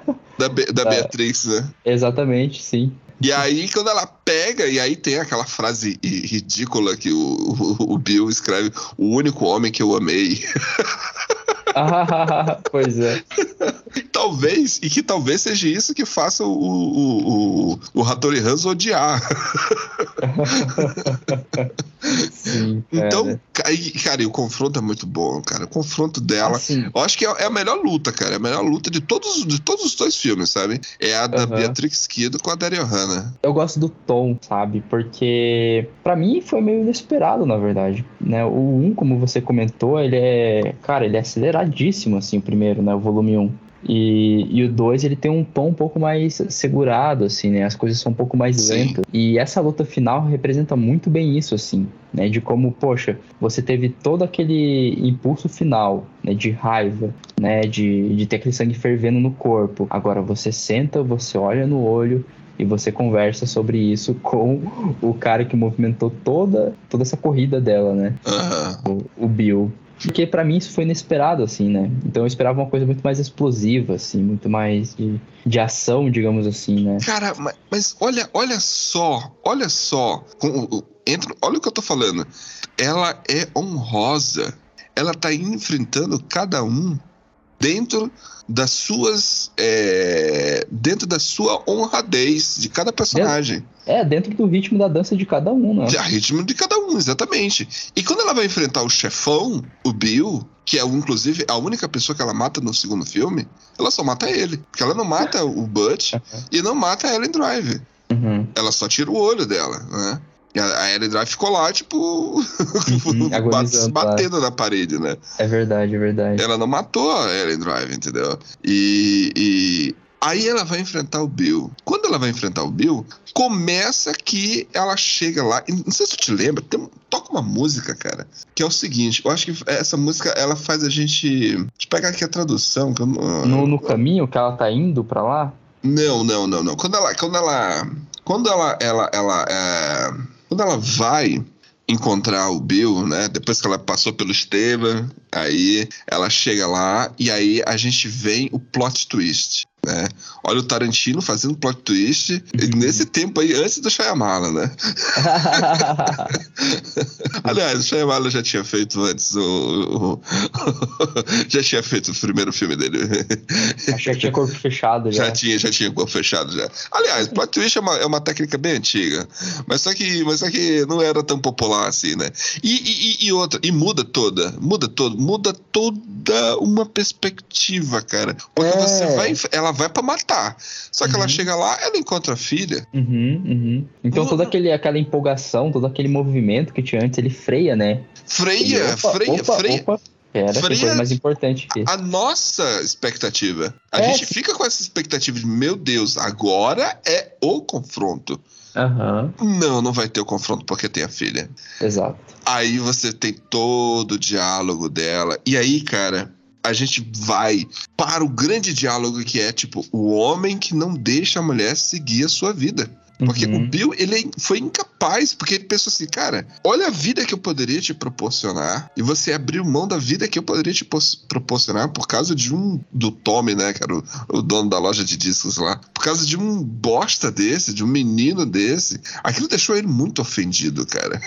[SPEAKER 6] Beatrix, né?
[SPEAKER 7] Exatamente, sim.
[SPEAKER 6] E aí, quando ela pega, e aí tem aquela frase ridícula que o Bill escreve: o único homem que eu amei.
[SPEAKER 7] Pois é.
[SPEAKER 6] Talvez seja isso que faça o Hattori Hanzo odiar.
[SPEAKER 7] Sim,
[SPEAKER 6] então, cara, e o confronto é muito bom, cara. O confronto dela, eu acho que é a melhor luta, cara. É a melhor luta de todos os dois filmes, sabe? É a da Beatrix Kidda com a Daryl Hannah.
[SPEAKER 7] Eu gosto do tom, sabe? Porque pra mim foi meio inesperado, na verdade, né? O 1, como você comentou, ele é aceleradíssimo, assim, o primeiro, né? O volume 1. E o 2, ele tem um tom um pouco mais segurado, assim, né? As coisas são um pouco mais lentas. E essa luta final representa muito bem isso, assim, né? De como, poxa, você teve todo aquele impulso final, né? De raiva, né? De ter aquele sangue fervendo no corpo. Agora você senta, você olha no olho e você conversa sobre isso com o cara que movimentou toda essa corrida dela, né? O Bill. Porque pra mim isso foi inesperado, assim, né? Então eu esperava uma coisa muito mais explosiva, assim, muito mais de ação, digamos assim, né?
[SPEAKER 6] Cara, mas olha só. Olha o que eu tô falando. Ela é honrosa. Ela tá enfrentando cada um dentro das suas... dentro da sua honradez de cada personagem.
[SPEAKER 7] Dentro do ritmo da dança de cada um, né?
[SPEAKER 6] O ritmo de cada um, exatamente. E quando ela vai enfrentar o chefão, o Bill, que é inclusive a única pessoa que ela mata no segundo filme, ela só mata ele. Porque ela não mata o Butch e não mata a Ellen Drive. Ela só tira o olho dela, né? A Ellen Drive ficou lá, tipo,
[SPEAKER 7] agonizando,
[SPEAKER 6] batendo na parede, né?
[SPEAKER 7] É verdade.
[SPEAKER 6] Ela não matou a Ellen Drive, entendeu? E aí ela vai enfrentar o Bill. Quando ela vai enfrentar o Bill, começa que ela chega lá. Não sei se tu te lembra, toca uma música, cara, que é o seguinte. Eu acho que essa música, ela faz a gente... Deixa eu pegar aqui a tradução. Que eu não...
[SPEAKER 7] No caminho que ela tá indo pra lá?
[SPEAKER 6] Não. Quando ela vai encontrar o Bill, né? Depois que ela passou pelo Esteban, aí ela chega lá e aí a gente vê o plot twist, né? Olha o Tarantino fazendo plot twist nesse tempo aí, antes do Shyamalan, né? Aliás, o Shyamalan já tinha feito antes já tinha feito o primeiro filme dele.
[SPEAKER 7] Acho que tinha corpo fechado já.
[SPEAKER 6] Já tinha corpo fechado já. Aliás, plot twist é uma técnica bem antiga, mas só que não era tão popular assim, né? E outra, e muda toda uma perspectiva, cara. Porque ela vai pra matar. Só que ela chega lá, ela encontra a filha.
[SPEAKER 7] Então toda aquela empolgação, todo aquele movimento que tinha antes, ele freia, né?
[SPEAKER 6] Freia.
[SPEAKER 7] Tem coisa mais importante aqui.
[SPEAKER 6] A nossa expectativa. A gente fica com essa expectativa de, meu Deus, agora é o confronto. Não vai ter o confronto porque tem a filha.
[SPEAKER 7] Exato.
[SPEAKER 6] Aí você tem todo o diálogo dela. E aí, cara, a gente vai para o grande diálogo que é, tipo, o homem que não deixa a mulher seguir a sua vida. Porque o Bill, ele foi incapaz, porque ele pensou assim, cara, olha a vida que eu poderia te proporcionar, e você abriu mão da vida que eu poderia te proporcionar por causa do Tommy, né, que era o dono da loja de discos lá, por causa de um bosta desse, de um menino desse. Aquilo deixou ele muito ofendido, cara.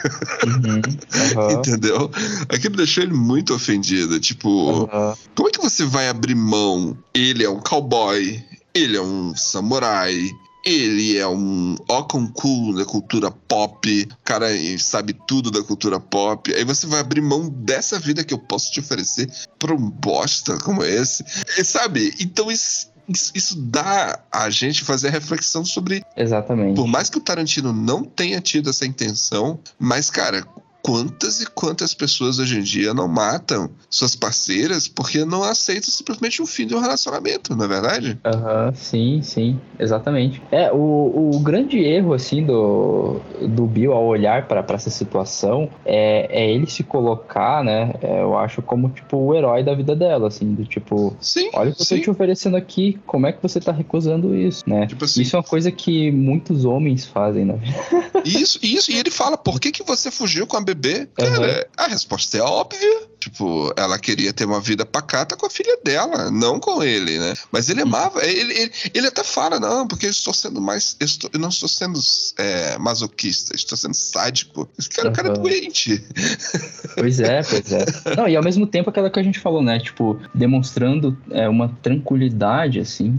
[SPEAKER 6] Entendeu? Aquilo deixou ele muito ofendido, tipo, como é que você vai abrir mão? Ele é um cowboy, ele é um samurai, ele é um Okonku da cultura pop, o cara sabe tudo da cultura pop. Aí você vai abrir mão dessa vida que eu posso te oferecer pra um bosta como esse. Sabe? Então isso dá a gente fazer a reflexão sobre...
[SPEAKER 7] Exatamente.
[SPEAKER 6] Por mais que o Tarantino não tenha tido essa intenção, mas, cara... Quantas e quantas pessoas hoje em dia não matam suas parceiras porque não aceitam simplesmente o fim de um relacionamento, não é verdade?
[SPEAKER 7] Sim, exatamente. O grande erro, assim, do Bill ao olhar para essa situação é ele se colocar, né, eu acho, como, tipo, o herói da vida dela, assim, do tipo, olha o que eu tô te oferecendo aqui, como é que você tá recusando isso, né? Tipo assim, isso é uma coisa que muitos homens fazem, né?
[SPEAKER 6] Isso, e ele fala, por que você fugiu com a bebê? Cara, a resposta é óbvia. Tipo, ela queria ter uma vida pacata com a filha dela, não com ele, né? Mas ele amava, ele até fala, não, porque eu não estou sendo masoquista, estou sendo sádico. Esse cara, o cara é doente.
[SPEAKER 7] Pois é. Não, e ao mesmo tempo aquela que a gente falou, né? Tipo, demonstrando uma tranquilidade, assim.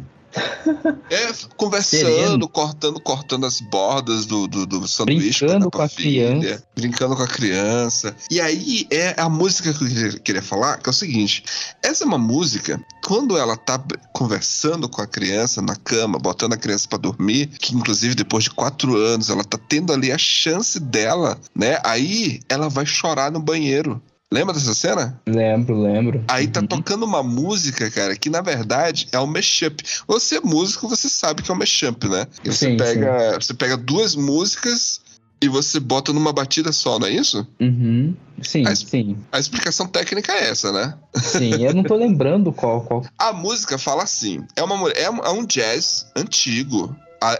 [SPEAKER 6] Conversando, cortando as bordas do sanduíche,
[SPEAKER 7] brincando com a criança.
[SPEAKER 6] Brincando com a criança. E aí é a música que eu queria falar, que é o seguinte: essa é uma música, quando ela tá conversando com a criança na cama, botando a criança pra dormir, que inclusive depois de 4 anos ela tá tendo ali a chance dela, né? Aí ela vai chorar no banheiro. Lembra dessa cena?
[SPEAKER 7] Lembro.
[SPEAKER 6] Aí tá tocando uma música, cara, que na verdade é um mashup. Você é músico, você sabe que é um mashup, né? Você pega 2 músicas e você bota numa batida só, não é isso?
[SPEAKER 7] Sim.
[SPEAKER 6] A explicação técnica é essa, né?
[SPEAKER 7] Sim, eu não tô lembrando qual.
[SPEAKER 6] A música fala assim, é um jazz antigo.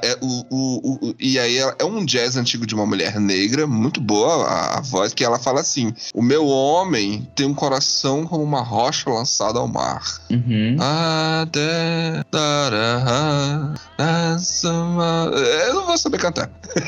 [SPEAKER 6] E aí é um jazz antigo de uma mulher negra, muito boa a voz, que ela fala assim: o meu homem tem um coração como uma rocha lançada ao mar. Eu não vou saber cantar.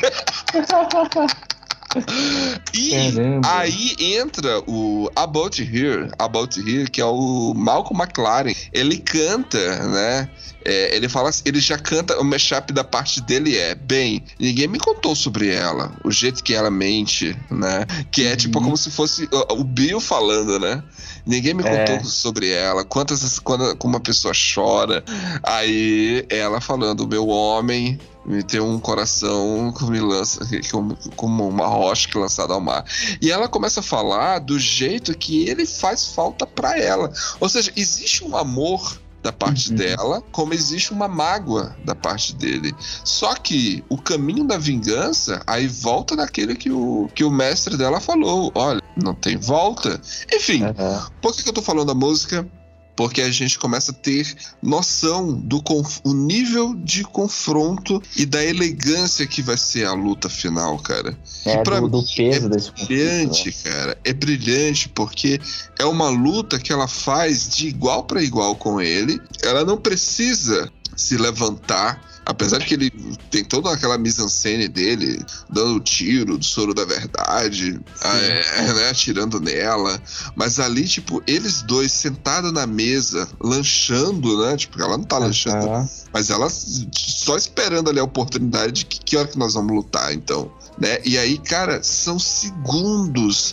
[SPEAKER 6] E aí entra o About Here, que é o Malcolm McLaren. Ele canta, né? Ele fala assim, ele já canta, o mashup da parte dele bem, ninguém me contou sobre ela, o jeito que ela mente, né? Que é tipo como se fosse o Bill falando, né? Ninguém me contou sobre ela, quando uma pessoa chora. Aí ela falando, o meu homem Me tem um coração que me lança como uma rocha que é lançada ao mar. E ela começa a falar do jeito que ele faz falta pra ela. Ou seja, existe um amor da parte dela, como existe uma mágoa da parte dele. Só que o caminho da vingança, aí volta naquele que o mestre dela falou. Olha, não tem volta. Enfim, por que eu tô falando da música? Porque a gente começa a ter noção do o nível de confronto e da elegância que vai ser a luta final, cara.
[SPEAKER 7] E pra
[SPEAKER 6] mim,
[SPEAKER 7] do peso desse confronto.
[SPEAKER 6] É brilhante, cara. É brilhante porque é uma luta que ela faz de igual para igual com ele. Ela não precisa se levantar, apesar de que ele tem toda aquela mise-en-scène dele, dando tiro do soro da verdade, né, atirando nela, mas ali, tipo, eles dois sentados na mesa, lanchando, né, tipo, ela não tá lanchando, mas ela só esperando ali a oportunidade de que hora que nós vamos lutar, então, né, e aí, cara, são segundos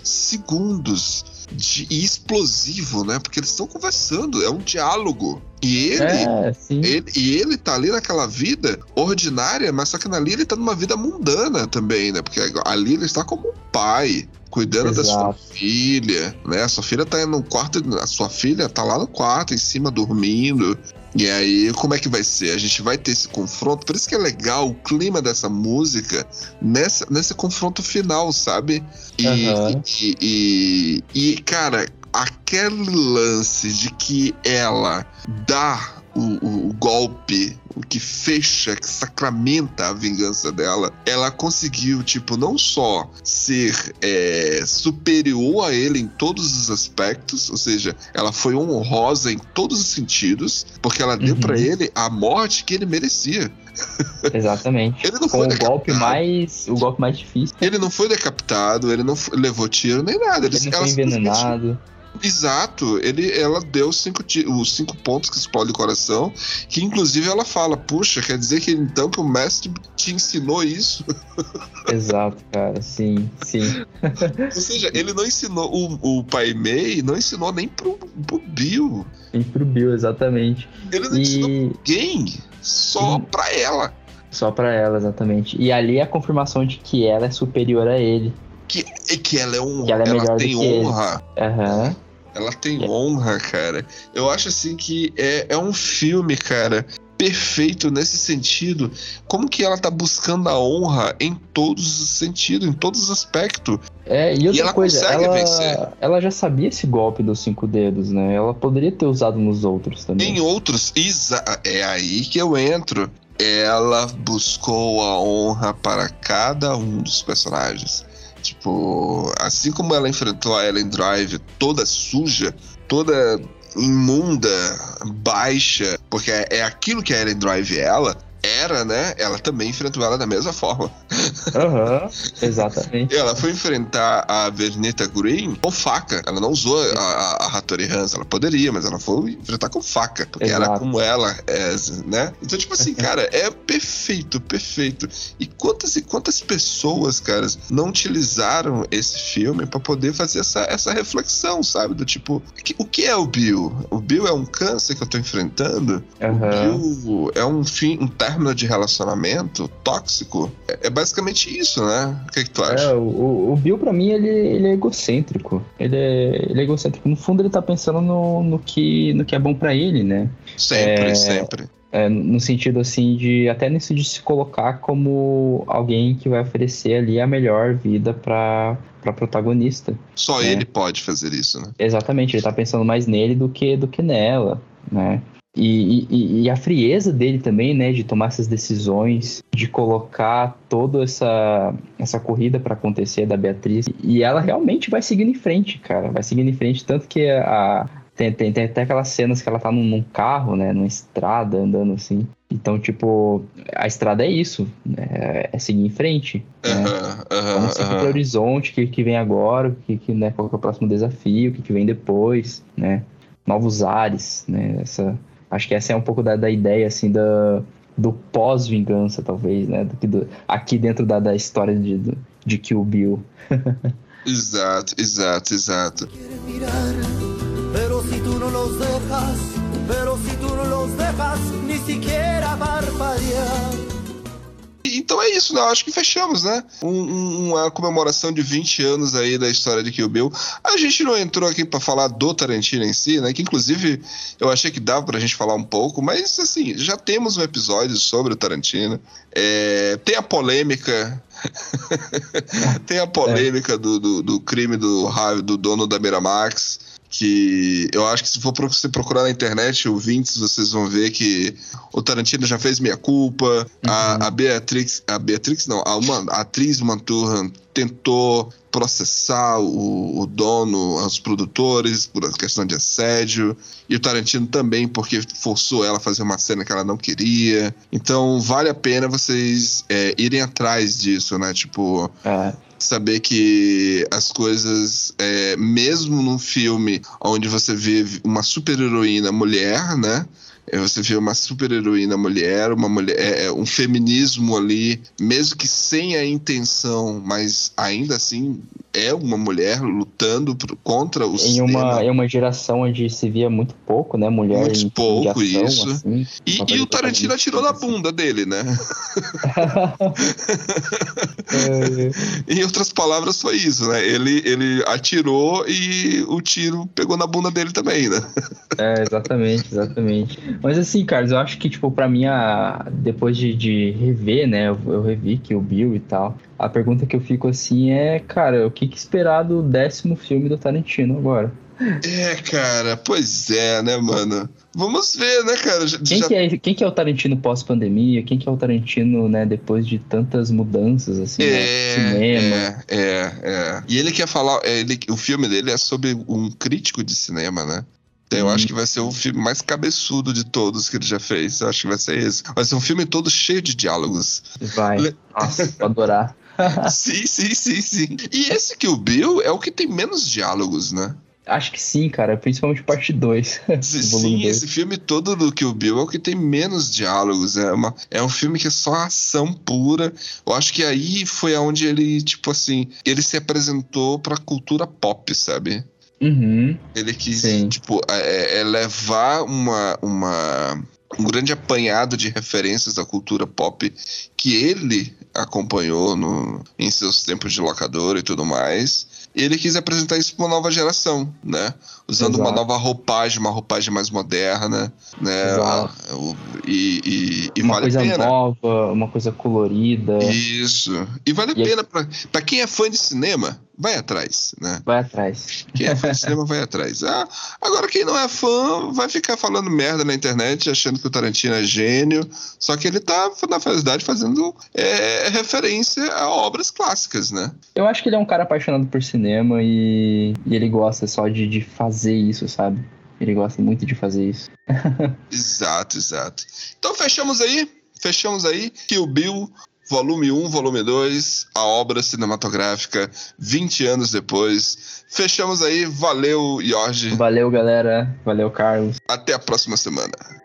[SPEAKER 6] e explosivo, né? Porque eles estão conversando, é um diálogo. E ele tá ali naquela vida ordinária, mas só que ali ele tá numa vida mundana também, né? Porque ali ele está como um pai, cuidando da sua filha, né? A sua filha tá no quarto, a sua filha tá lá no quarto, em cima, dormindo. E aí, como é que vai ser? A gente vai ter esse confronto. Por isso que é legal o clima dessa música nesse confronto final, sabe? E cara, aquele lance de que ela dá o golpe, o que fecha, que sacramenta a vingança dela, ela conseguiu, tipo, não só ser superior a ele em todos os aspectos, ou seja, ela foi honrosa em todos os sentidos, porque ela deu pra ele a morte que ele merecia.
[SPEAKER 7] Exatamente.
[SPEAKER 6] Ele não foi
[SPEAKER 7] o golpe mais difícil.
[SPEAKER 6] Ele não foi decapitado, ele não levou tiro nem nada.
[SPEAKER 7] Ele não foi envenenado.
[SPEAKER 6] Exato, ela deu os 5 pontos que explodem o coração, que inclusive ela fala, puxa, quer dizer que então que o mestre te ensinou isso?
[SPEAKER 7] Exato, cara, sim.
[SPEAKER 6] Ou seja, ele não ensinou, o Pai Mei não ensinou nem pro Bill.
[SPEAKER 7] Nem pro Bill, exatamente.
[SPEAKER 6] Ele não ensinou ninguém, só pra ela.
[SPEAKER 7] Só pra ela, exatamente. E ali é a confirmação de que ela é superior a ele.
[SPEAKER 6] Que ela é honra,
[SPEAKER 7] que ela é melhor
[SPEAKER 6] tem
[SPEAKER 7] do que
[SPEAKER 6] honra.
[SPEAKER 7] Ele.
[SPEAKER 6] Ela tem honra, cara. Eu acho assim que é um filme, cara, perfeito nesse sentido. Como que ela tá buscando a honra em todos os sentidos, em todos os aspectos.
[SPEAKER 7] E outra
[SPEAKER 6] ela
[SPEAKER 7] coisa,
[SPEAKER 6] consegue vencer.
[SPEAKER 7] Ela já sabia esse golpe dos 5 dedos, né? Ela poderia ter usado nos outros também.
[SPEAKER 6] Em outros, é aí que eu entro. Ela buscou a honra para cada um dos personagens. Tipo, assim como ela enfrentou a Ellen Drive toda suja, toda imunda, baixa, porque é aquilo que a Ellen Drive era, né? Ela também enfrentou ela da mesma forma.
[SPEAKER 7] Exatamente.
[SPEAKER 6] Ela foi enfrentar a Vernita Green com faca. Ela não usou a Hattori Hanzo. Ela poderia, mas ela foi enfrentar com faca. Porque era como ela, né? Então, tipo assim, cara, é perfeito. E quantas pessoas, cara, não utilizaram esse filme pra poder fazer essa reflexão, sabe? Do tipo, o que é o Bill? O Bill é um câncer que eu tô enfrentando? O Bill é um término de relacionamento tóxico? É basicamente isso, né? O que tu acha?
[SPEAKER 7] O Bill, pra mim, ele é egocêntrico. Ele é egocêntrico. No fundo, ele tá pensando no que é bom pra ele, né?
[SPEAKER 6] Sempre.
[SPEAKER 7] No sentido, assim, até nisso de se colocar como alguém que vai oferecer ali a melhor vida pra protagonista.
[SPEAKER 6] Só ele pode fazer isso, né?
[SPEAKER 7] Exatamente. Ele tá pensando mais nele do que nela, né? E a frieza dele também, né, de tomar essas decisões, de colocar toda essa corrida pra acontecer da Beatriz, e ela realmente vai seguindo em frente, cara, tanto que tem até aquelas cenas que ela tá num carro, né, numa estrada, andando assim. Então, tipo, a estrada é isso, é seguir em frente, né? Vamos seguir pro horizonte, que vem agora, né, qual que é o próximo desafio, o que vem depois, né, novos ares, né, acho que essa é um pouco da ideia, assim, do pós-vingança, talvez, né? Aqui dentro da história de Kill Bill.
[SPEAKER 6] Exato.
[SPEAKER 1] Pero si tú no los dejas, ni siquiera parpadear.
[SPEAKER 6] Então é isso, né? Eu acho que fechamos, né? Uma comemoração de 20 anos aí da história de Kill Bill. A gente não entrou aqui pra falar do Tarantino em si, né? Que inclusive eu achei que dava pra gente falar um pouco, mas assim, já temos um episódio sobre o Tarantino. Tem a polêmica. Tem a polêmica do crime do dono da Miramax. Que eu acho que se for você procurar na internet, ouvintes, vocês vão ver que o Tarantino já fez meia culpa. A Beatrix não, a atriz Manturran tentou processar o dono, os produtores, por questão de assédio. E o Tarantino também, porque forçou ela a fazer uma cena que ela não queria. Então, vale a pena vocês irem atrás disso, né? Tipo... saber que as coisas, mesmo num filme onde você vê uma super-heroína mulher, né? Você vê uma super-heroína mulher, um feminismo ali, mesmo que sem a intenção, mas ainda assim é uma mulher lutando contra o sistema.
[SPEAKER 7] Em uma geração onde se via muito pouco, né? Mulher
[SPEAKER 6] muito pouco,
[SPEAKER 7] ação,
[SPEAKER 6] isso.
[SPEAKER 7] Assim,
[SPEAKER 6] e o Tarantino atirou na bunda dele, né? Em outras palavras, foi isso, né? Ele atirou e o tiro pegou na bunda dele também, né?
[SPEAKER 7] Exatamente. Mas assim, Carlos, eu acho que, tipo, pra mim, depois de rever, né? Eu revi Kill Bill e tal. A pergunta que eu fico assim é, cara, o que esperar do 10º filme do Tarantino agora?
[SPEAKER 6] Cara, pois é, né, mano? Vamos ver, né, cara?
[SPEAKER 7] Quem que é o Tarantino pós-pandemia? Quem que é o Tarantino, né, depois de tantas mudanças, assim, cinema?
[SPEAKER 6] E ele quer falar... o filme dele é sobre um crítico de cinema, né? Eu acho que vai ser o filme mais cabeçudo de todos que ele já fez. Eu acho que vai ser esse. Vai ser um filme todo cheio de diálogos.
[SPEAKER 7] Vai. Nossa, vou adorar.
[SPEAKER 6] Sim. E esse Kill Bill é o que tem menos diálogos, né?
[SPEAKER 7] Acho que sim, cara. Principalmente parte 2.
[SPEAKER 6] Sim, esse filme todo do Kill Bill é o que tem menos diálogos. É um filme que é só ação pura. Eu acho que aí foi onde ele, tipo assim, ele se apresentou pra cultura pop, sabe? Ele quis, tipo, levar um grande apanhado de referências da cultura pop que ele acompanhou em seus tempos de locadora e tudo mais. E ele quis apresentar isso para uma nova geração, né? Usando uma nova roupagem, uma roupagem mais moderna, né? E
[SPEAKER 7] uma
[SPEAKER 6] vale
[SPEAKER 7] coisa
[SPEAKER 6] a pena.
[SPEAKER 7] Nova, uma coisa colorida.
[SPEAKER 6] Isso. E vale a pena para quem é fã de cinema, vai atrás, né?
[SPEAKER 7] Vai atrás.
[SPEAKER 6] Quem é fã de cinema vai atrás. Agora quem não é fã vai ficar falando merda na internet, achando que o Tarantino é gênio, só que ele tá, na verdade, fazendo referência a obras clássicas, né?
[SPEAKER 7] Eu acho que ele é um cara apaixonado por cinema e ele gosta só de fazer isso, sabe? Ele gosta muito de fazer isso.
[SPEAKER 6] Exato. Então fechamos aí. Kill Bill, volume 1, volume 2, a obra cinematográfica 20 anos depois. Fechamos aí. Valeu, Jorge.
[SPEAKER 7] Valeu, galera. Valeu, Carlos.
[SPEAKER 6] Até a próxima semana.